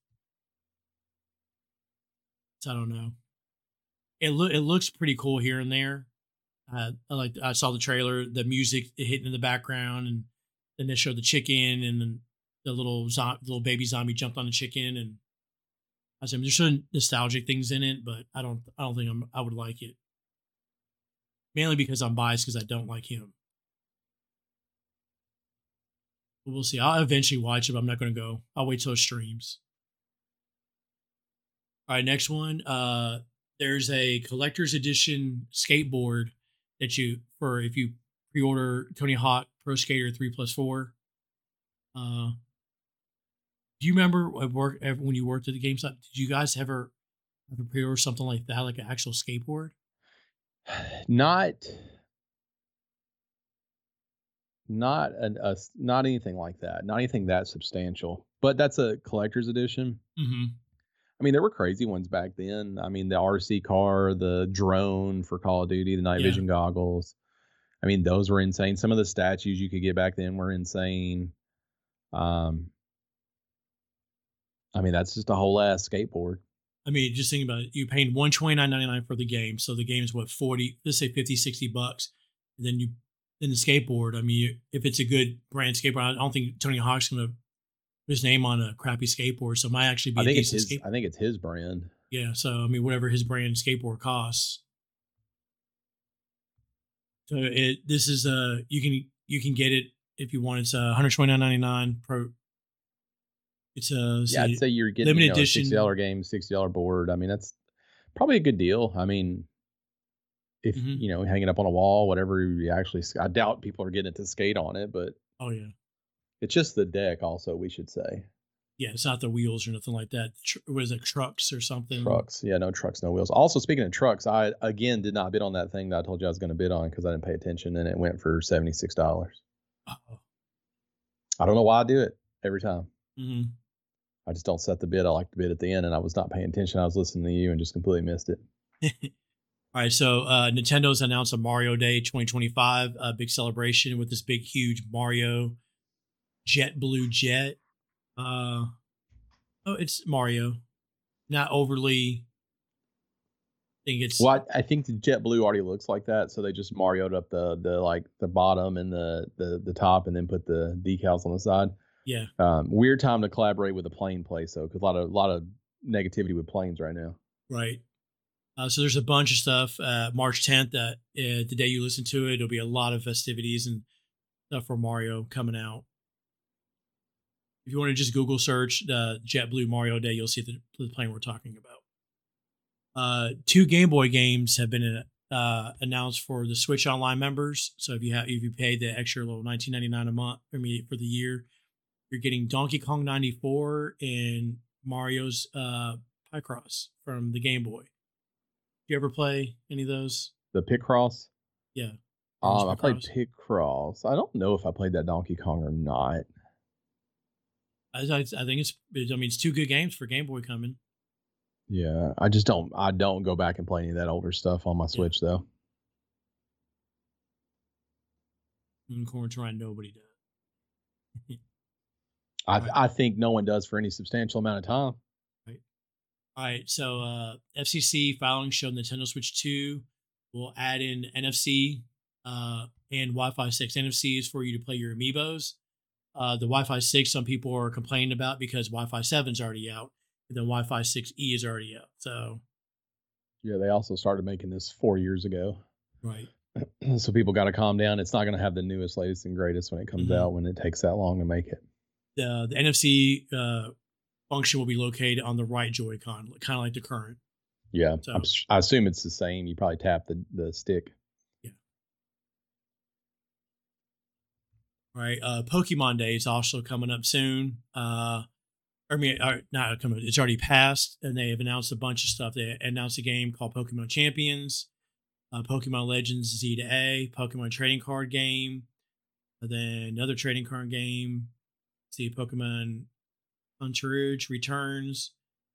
So I don't know. It looks pretty cool here and there. I saw the trailer, the music hitting in the background, and then they showed the chicken, and then the little baby zombie jumped on the chicken, and I said there's some nostalgic things in it, but I don't think I would like it. Mainly because I'm biased because I don't like him. But we'll see. I'll eventually watch it, but I'm not going to go. I'll wait till it streams. All right, next one. There's a collector's edition skateboard that if you pre-order Tony Hawk Pro Skater 3+4. Do you remember when you worked at the GameStop? Did you guys ever pre-order something like that, like an actual skateboard? Not anything like that. Not anything that substantial. But that's a collector's edition. Mm-hmm. I mean, there were crazy ones back then. I mean, the RC car, the drone for Call of Duty, the night vision goggles. I mean, those were insane. Some of the statues you could get back then were insane. I mean, that's just a whole ass skateboard. I mean, just think about it. You're paying $129.99 for the game. So the game is what, 40, let's say 50, 60 bucks. And then the skateboard. I mean, if it's a good brand skateboard, I don't think Tony Hawk's going to put his name on a crappy skateboard. So it might actually be a decent skateboard. I think it's his brand. Yeah. So, I mean, whatever his brand skateboard costs. So this is you can get it if you want. It's $129.99 pro. It's I'd say you're getting limited edition $60 game, $60 board. I mean, that's probably a good deal. I mean, if hanging up on a wall, whatever you actually, I doubt people are getting it to skate on it, but oh yeah, it's just the deck. Also, we should say. Yeah, it's not the wheels or nothing like that. What is it, trucks or something? Trucks. Yeah, no trucks, no wheels. Also, speaking of trucks, I again did not bid on that thing that I told you I was going to bid on because I didn't pay attention, and it went for $76. Uh-oh. I don't know why I do it every time. Mm-hmm. I just don't set the bid. I like to bid at the end, and I was not paying attention. I was listening to you and just completely missed it. All right, so Nintendo's announced a Mario Day 2025, a big celebration with this big, huge Mario JetBlue jet. It's Mario, not overly. I think it's. Well, I think the JetBlue already looks like that, so they just Mario'd up the bottom and the top, and then put the decals on the side. Yeah. Weird time to collaborate with a plane place though, because a lot of negativity with planes right now. Right. So there's a bunch of stuff. March 10th, the day you listen to it, there'll be a lot of festivities and stuff for Mario coming out. If you want to just Google search the JetBlue Mario Day, you'll see the plane we're talking about. 2 Game Boy games have been announced for the Switch Online members. So if you pay the extra little $19.99 a month for the year, you're getting Donkey Kong 94 and Mario's Picross from the Game Boy. Did you ever play any of those? The Picross? Yeah. I played Picross. I don't know if I played that Donkey Kong or not. I think it's 2 good games for Game Boy coming. Yeah, I don't go back and play any of that older stuff on my Switch though. Unicorn trying, nobody does. I think no one does for any substantial amount of time. Right. All right. So FCC filings show Nintendo Switch 2 will add in NFC and Wi-Fi 6. NFC is for you to play your Amiibos. The Wi-Fi 6, some people are complaining about because Wi-Fi 7 is already out, and then Wi-Fi 6E is already out. So Yeah, they also started making this 4 years ago. Right. So people got to calm down. It's not going to have the newest, latest, and greatest when it comes out when it takes that long to make it. The NFC function will be located on the right Joy-Con, kind of like the current. Yeah, so, I assume it's the same. You probably tap the stick. Yeah. All right. Pokemon Day is also coming up soon. Not coming. It's already passed, and they have announced a bunch of stuff. They announced a game called Pokemon Champions, Pokemon Legends Z to A, Pokemon trading card game, and then another trading card game. See, Pokemon Entourage returns.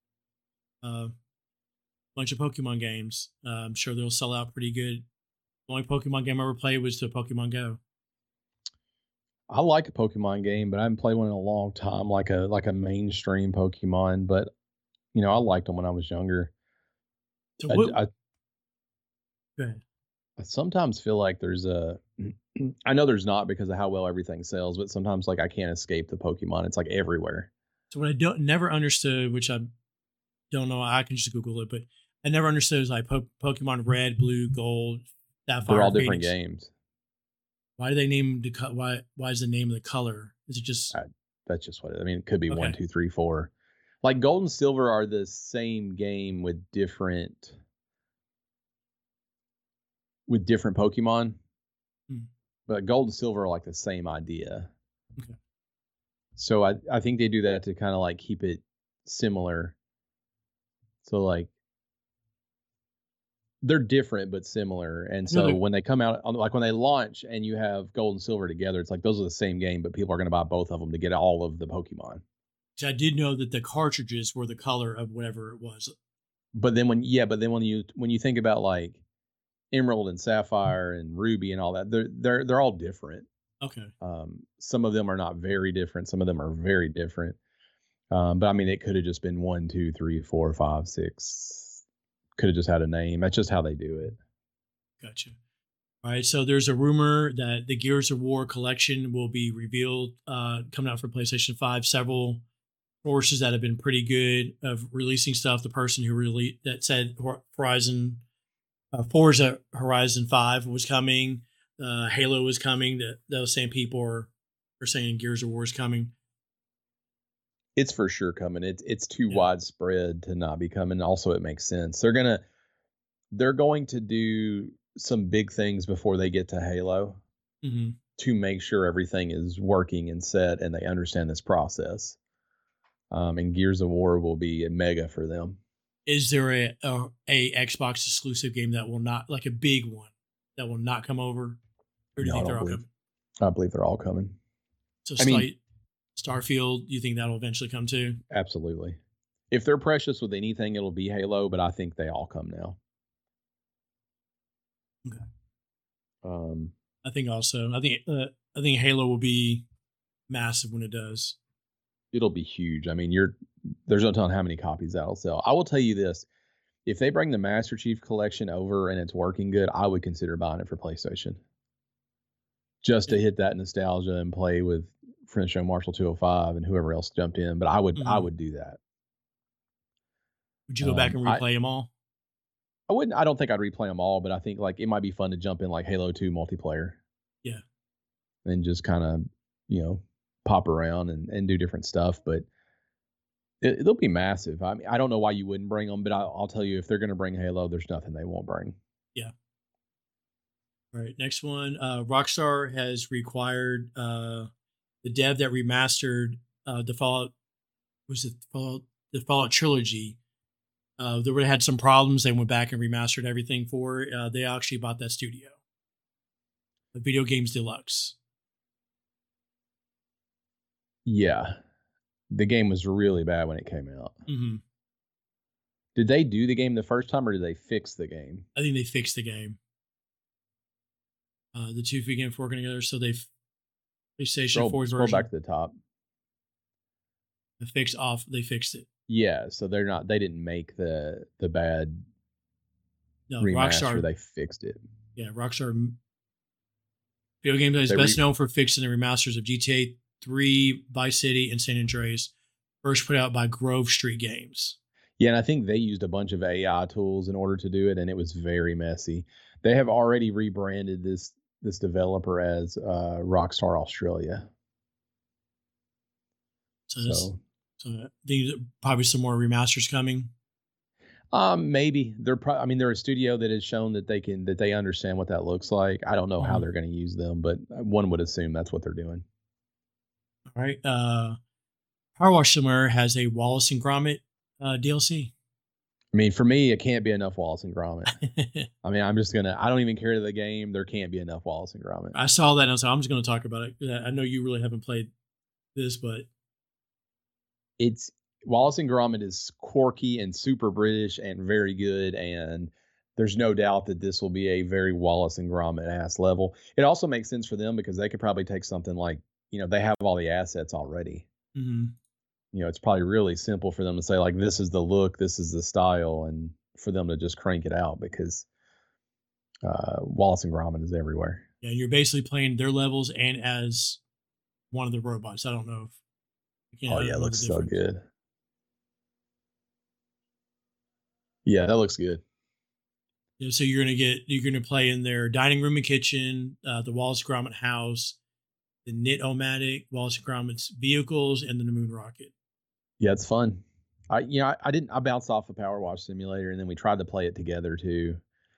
Bunch of Pokemon games. I'm sure they'll sell out pretty good. The only Pokemon game I ever played was the Pokemon Go. I like a Pokemon game, but I haven't played one in a long time, like a mainstream Pokemon. But I liked them when I was younger. So what, go ahead. I sometimes feel like there's I know there's not because of how well everything sells, but sometimes like I can't escape the Pokemon. It's like everywhere. So what I never understood, which I don't know, I can just Google it, but I never understood is like Pokemon Red, Blue, Gold, Sapphire. They're all different games. Why do they name the why is the name of the color? Is it just that's just what it could be. 1, 2, 3, 4. Like Gold and Silver are the same game with different Pokemon. But Gold and Silver are like the same idea. Okay. So I think they do that to kind of like keep it similar. So like they're different but similar, and so when they come out, like when they launch and you have Gold and Silver together, it's like those are the same game, but people are going to buy both of them to get all of the Pokemon. I did know that the cartridges were the color of whatever it was. But then when you think about like Emerald and Sapphire and Ruby and all that, they're all different. Okay. Some of them are not very different. Some of them are very different. But I mean, it could have just been 1, 2, 3, 4, 5, 6. Could have just had a name. That's just how they do it. Gotcha. All right. So there's a rumor that the Gears of War collection will be revealed coming out for PlayStation 5. Several sources that have been pretty good of releasing stuff. The person who that said Forza Horizon 5 was coming. Halo was coming. Those same people are saying Gears of War is coming. It's for sure coming. It's too widespread to not be coming. Also, it makes sense. They're going to do some big things before they get to Halo to make sure everything is working and set and they understand this process. And Gears of War will be a mega for them. Is there a Xbox exclusive game that will not, like a big one, that will not come over? Or do you think they're all coming? I believe they're all coming. So Starfield, you think that'll eventually come too? Absolutely. If they're precious with anything, it'll be Halo, but I think they all come now. Okay. I think Halo will be massive when it does. It'll be huge. I mean, there's no telling how many copies that'll sell. I will tell you this. If they bring the Master Chief Collection over and it's working good, I would consider buying it for PlayStation. Just to hit that nostalgia and play with French Joe Marshall 205 and whoever else jumped in. But I would do that. Would you go back and replay them all? I wouldn't. I don't think I'd replay them all, but I think like it might be fun to jump in like Halo 2 multiplayer. Yeah. And just kind of, pop around and do different stuff. But it'll be massive. I mean, I don't know why you wouldn't bring them, but I'll tell you, if they're going to bring Halo, there's nothing they won't bring. Yeah. All right. Next one. Rockstar has required the dev that remastered the Fallout trilogy. They would have had some problems. They went back and remastered everything for it. They actually bought that studio. The Video Games Deluxe. Yeah. The game was really bad when it came out. Mm-hmm. Did they do the game the first time or did they fix the game? I think they fixed the game. The two games working together, so they PlayStation 4 version. Scroll back to the top. They fixed it. Yeah, so they didn't make the bad remaster. Rockstar, they fixed it. Yeah, Rockstar Video Games is best known for fixing the remasters of GTA 3, Vice City, and San Andreas, first put out by Grove Street Games. Yeah, and I think they used a bunch of AI tools in order to do it, and it was very messy. They have already rebranded this developer as Rockstar Australia. So this, So so these probably some more remasters coming. maybe I mean, they're a studio that has shown that they understand what that looks like. I don't know how Mhm. they're going to use them, but one would assume that's what they're doing. All right. Power Wash Simulator has a Wallace and Gromit DLC. I mean, for me, it can't be enough Wallace and Gromit. I mean, I don't even care to the game. There can't be enough Wallace and Gromit. I saw that and I was like, I'm just going to talk about it. I know you really haven't played this, but It's Wallace and Gromit is quirky and super British and very good, and there's no doubt that this will be a very Wallace and Gromit ass level. It also makes sense for them because they could probably take something like, they have all the assets already. mm-hmm. It's probably really simple for them to say, like, this is the look, this is the style, and for them to just crank it out because Wallace and Gromit is everywhere. Yeah, you're basically playing their levels and as one of the robots. I don't know if Oh yeah, it looks so good. Yeah, that looks good. Yeah, so you're gonna play in their dining room and kitchen, the Wallace Gromit house, the Knit-O-Matic, Wallace Gromit's vehicles, and then the Moon Rocket. Yeah, it's fun. I bounced off the Power Wash Simulator, and then we tried to play it together too.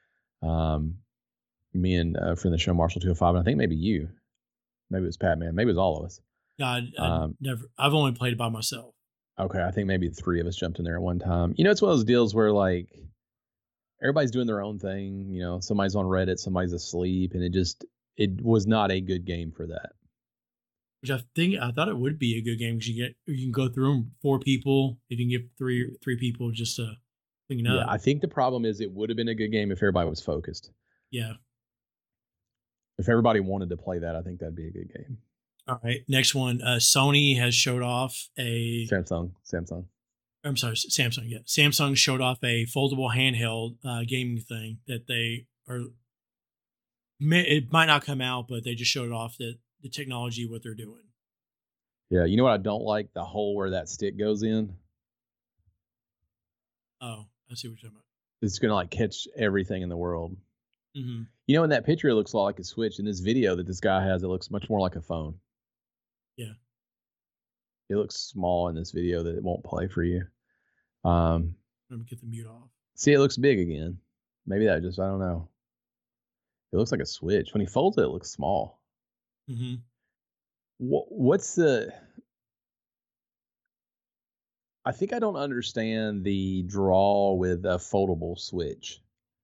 Me and from the show Marshall 205, and I think maybe maybe it was Pat Man, maybe it was all of us. Yeah, I've only played it by myself. Okay, I think maybe the three of us jumped in there at one time. It's one of those deals where like everybody's doing their own thing. Somebody's on Reddit, somebody's asleep, and it was not a good game for that. Which I thought it would be a good game because you can go through them 4 people. If you can get three people just to clean up. Yeah, I think the problem is it would have been a good game if everybody was focused. Yeah. If everybody wanted to play that, I think that'd be a good game. All right, next one. Sony has showed off a Samsung. I'm sorry, Samsung. Yeah, Samsung showed off a foldable handheld gaming thing that they are. It might not come out, but they just showed off that the technology, what they're doing. Yeah, you know what I don't like? The hole where that stick goes in. Oh, I see what you're talking about. It's gonna like catch everything in the world. Mm-hmm. In that picture, it looks a lot like a Switch. In this video that this guy has, it looks much more like a phone. Yeah. It looks small in this video that it won't play for you. Let me get the mute off. See, it looks big again. Maybe I don't know. It looks like a Switch. When he folds it, it looks small. Mm-hmm. What's the... I think I don't understand the draw with a foldable Switch.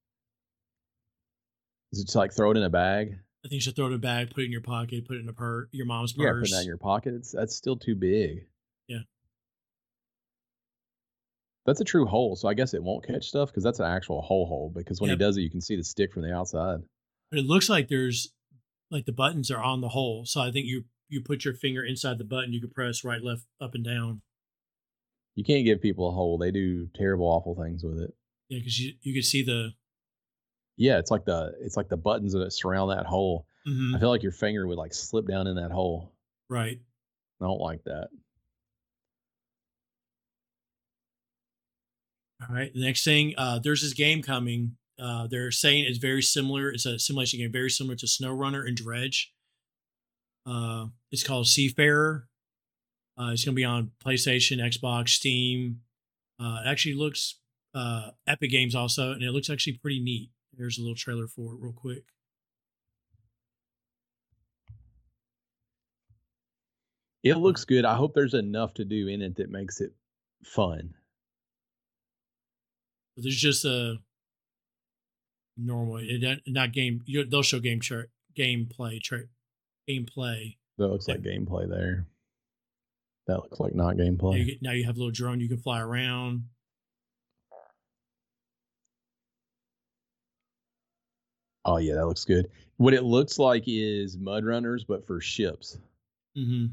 Is it to like throw it in a bag? I think you should throw it in a bag, put it in your pocket, put it in your mom's purse. Yeah, put that in your pocket. That's still too big. Yeah. That's a true hole, so I guess it won't catch stuff because that's an actual hole. Because when he does it, you can see the stick from the outside. But it looks like there's like the buttons are on the hole, so I think you put your finger inside the button, you can press right, left, up, and down. You can't give people a hole; they do terrible, awful things with it. Yeah, because you can see the. Yeah, it's like the buttons that surround that hole. Mm-hmm. I feel like your finger would like slip down in that hole. Right. I don't like that. All right. The next thing, there's this game coming. They're saying it's very similar. It's a simulation game very similar to SnowRunner and Dredge. It's called Seafarer. It's going to be on PlayStation, Xbox, Steam. It actually looks Epic Games also, and it looks actually pretty neat. There's a little trailer for it real quick. It looks good. I hope there's enough to do in it that makes it fun. There's just a normal, not game. They'll show gameplay. That looks like gameplay there. That looks like not gameplay. Now you have a little drone you can fly around. Oh yeah, that looks good. What it looks like is Mud Runners, but for ships. Mm-hmm.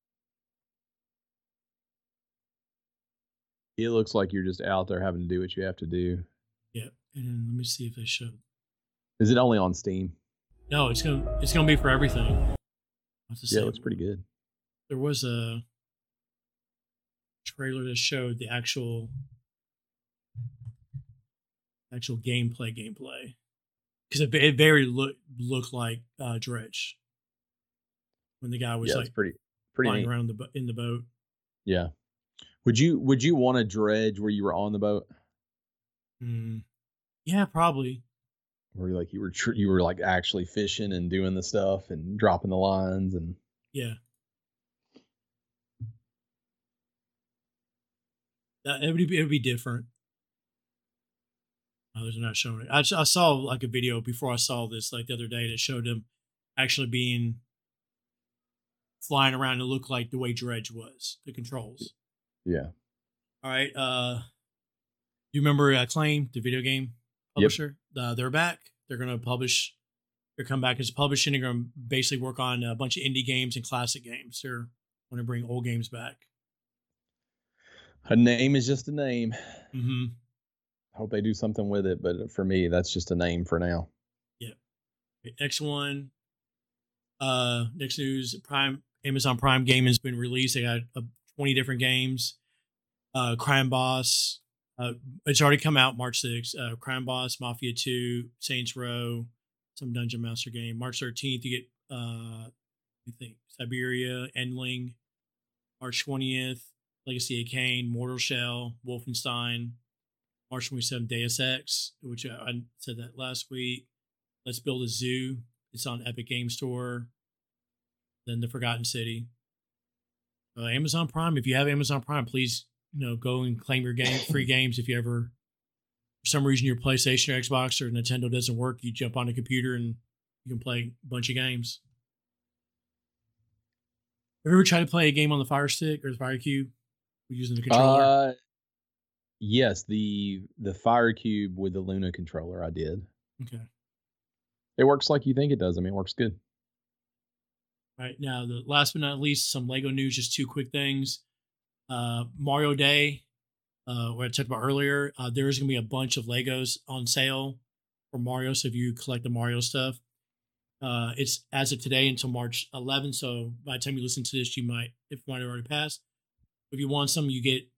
It looks like you're just out there having to do what you have to do. Yeah, and let me see if they show. Is it only on Steam? No, it's gonna be for everything. Yeah, it looks pretty good. There was a trailer that showed the actual actual gameplay. Because it very looked like Dredge when the guy was Yeah, like it's pretty flying neat. around in the boat. Yeah. Would you want a dredge where you were on the boat? Yeah, probably. Where like you were like actually fishing and doing the stuff and dropping the lines and Yeah. It would be different. Others are not showing it. I saw like a video before I saw this like the other day that showed him actually being flying around. It looked like the way Dredge was, the controls. yeah. All right. You remember Acclaim, the video game Yep. publisher? They're back. They're going to publish. They're come back as publishing. They're going to basically work on a bunch of indie games and classic games. They're going to bring old games back. A name is just a name. Mm-hmm. I hope they do something with it, but for me, that's just a name for now. Yeah. Okay, next one. Next news. Amazon Prime Gaming has been released. They got 20 different games. Crime Boss. It's already come out March 6th. Crime Boss, Mafia 2, Saints Row, some Dungeon Master game. March 13th, you get Siberia, Endling. March 20th, Legacy of Kain, Mortal Shell, Wolfenstein. March 27th, Deus Ex, which I said that last week. Let's Build a Zoo. It's on Epic Game Store. Then The Forgotten City. Amazon Prime. If you have Amazon Prime, please go and claim your free games. If you ever, for some reason, your PlayStation or Xbox or Nintendo doesn't work, you jump on a computer and you can play a bunch of games. Have you ever tried to play a game on the Fire Stick or the Fire Cube using the controller? Yes, the Fire Cube with the Luna controller. I did. Okay. It works like you think it does. I mean, it works good. All right, now the last but not least, some Lego news. Just two quick things. Mario Day, what I talked about earlier. There is going to be a bunch of Legos on sale for Mario. So if you collect the Mario stuff, it's as of today until March 11th. So by the time you listen to this, it might have already passed. If you want some, you get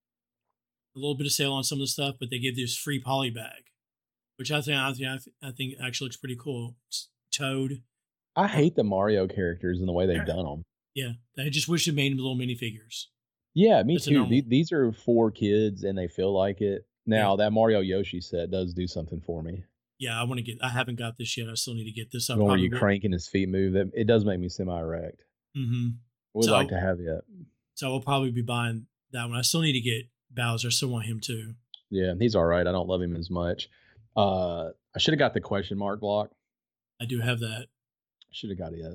a little bit of sale on some of the stuff, but they give this free poly bag, which I think actually looks pretty cool. It's Toad. I hate the Mario characters and the way they've done them. Yeah, I just wish they made them little minifigures. Yeah, me too. These are for kids, and they feel like it. Now that Mario Yoshi set does do something for me. Yeah, I haven't got this yet. I still need to get this. Where you cranking his feet move, it does make me semi-erect. Mm-hmm. Would like to have it. So I will probably be buying that one. I still need to get Bowser. I still want him too. Yeah, he's all right. I don't love him as much. I should have got the question mark block. I do have that. I should have got it.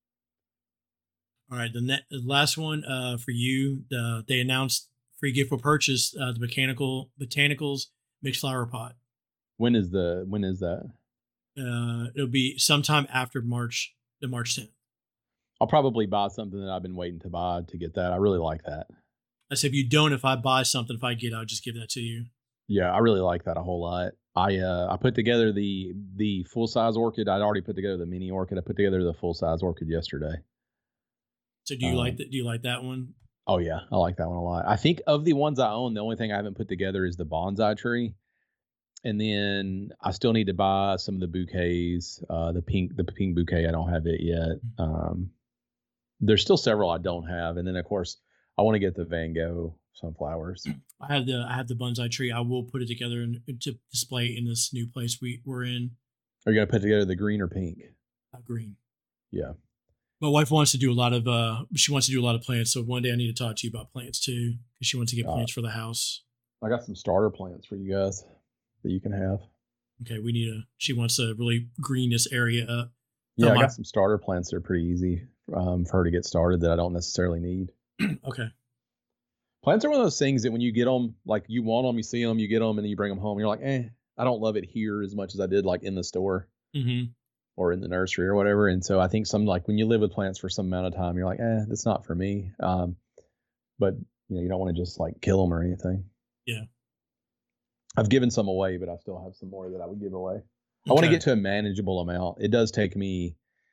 All right, the last one for you. They announced free gift for purchase. The Botanicals mixed flower pot. When is that? It'll be sometime after March 10th. I'll probably buy something that I've been waiting to buy to get that. I really like that. I said, if I buy something, if I get it, I'll just give that to you. Yeah, I really like that a whole lot. I put together the full size orchid. I'd already put together the mini orchid. I put together the full size orchid yesterday. So do you like that? Do you like that one? Oh yeah, I like that one a lot. I think of the ones I own, the only thing I haven't put together is the bonsai tree. And then I still need to buy some of the bouquets. The pink bouquet, I don't have it yet. There's still several I don't have, and then of course I want to get the Van Gogh sunflowers. I have the bonsai tree. I will put it together to display in this new place we're in. Are you gonna put together the green or pink? Green. Yeah. My wife wants to do a lot of plants. So one day I need to talk to you about plants too, because she wants to get plants for the house. I got some starter plants for you guys that you can have. Okay, she wants to really green this area up. Yeah, I got some starter plants that are pretty easy for her to get started that I don't necessarily need. Okay. Plants are one of those things that when you get them, like you want them, you see them, you get them, and then you bring them home. You're like, I don't love it here as much as I did like in the store or in the nursery or whatever. And so I think when you live with plants for some amount of time, you're like, that's not for me. But you don't want to just like kill them or anything. Yeah. I've given some away, but I still have some more that I would give away. Okay. I want to get to a manageable amount. It does take me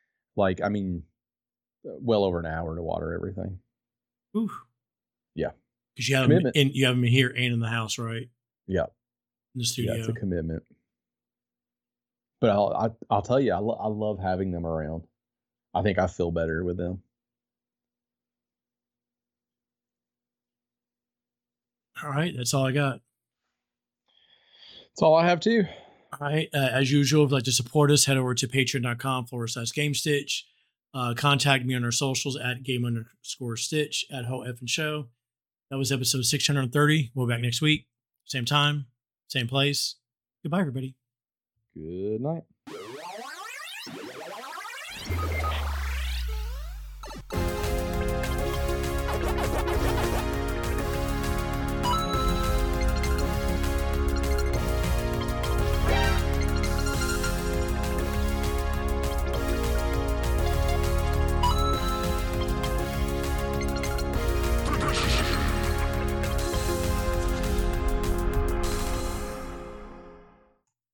well over an hour to water everything. Ooh. Yeah. Because you have them here and in the house, right? Yeah. in the studio. Yeah, it's a commitment. But I'll tell you, I love having them around. I think I feel better with them. All right, that's all I got. That's all I have too. All right, as usual, if you'd like to support us, head over to patreon.com/GameStitch. Contact me on our socials at game_stitch at Ho Effin Show. That was episode 630. We'll be back next week. Same time, same place. Goodbye, everybody. Good night.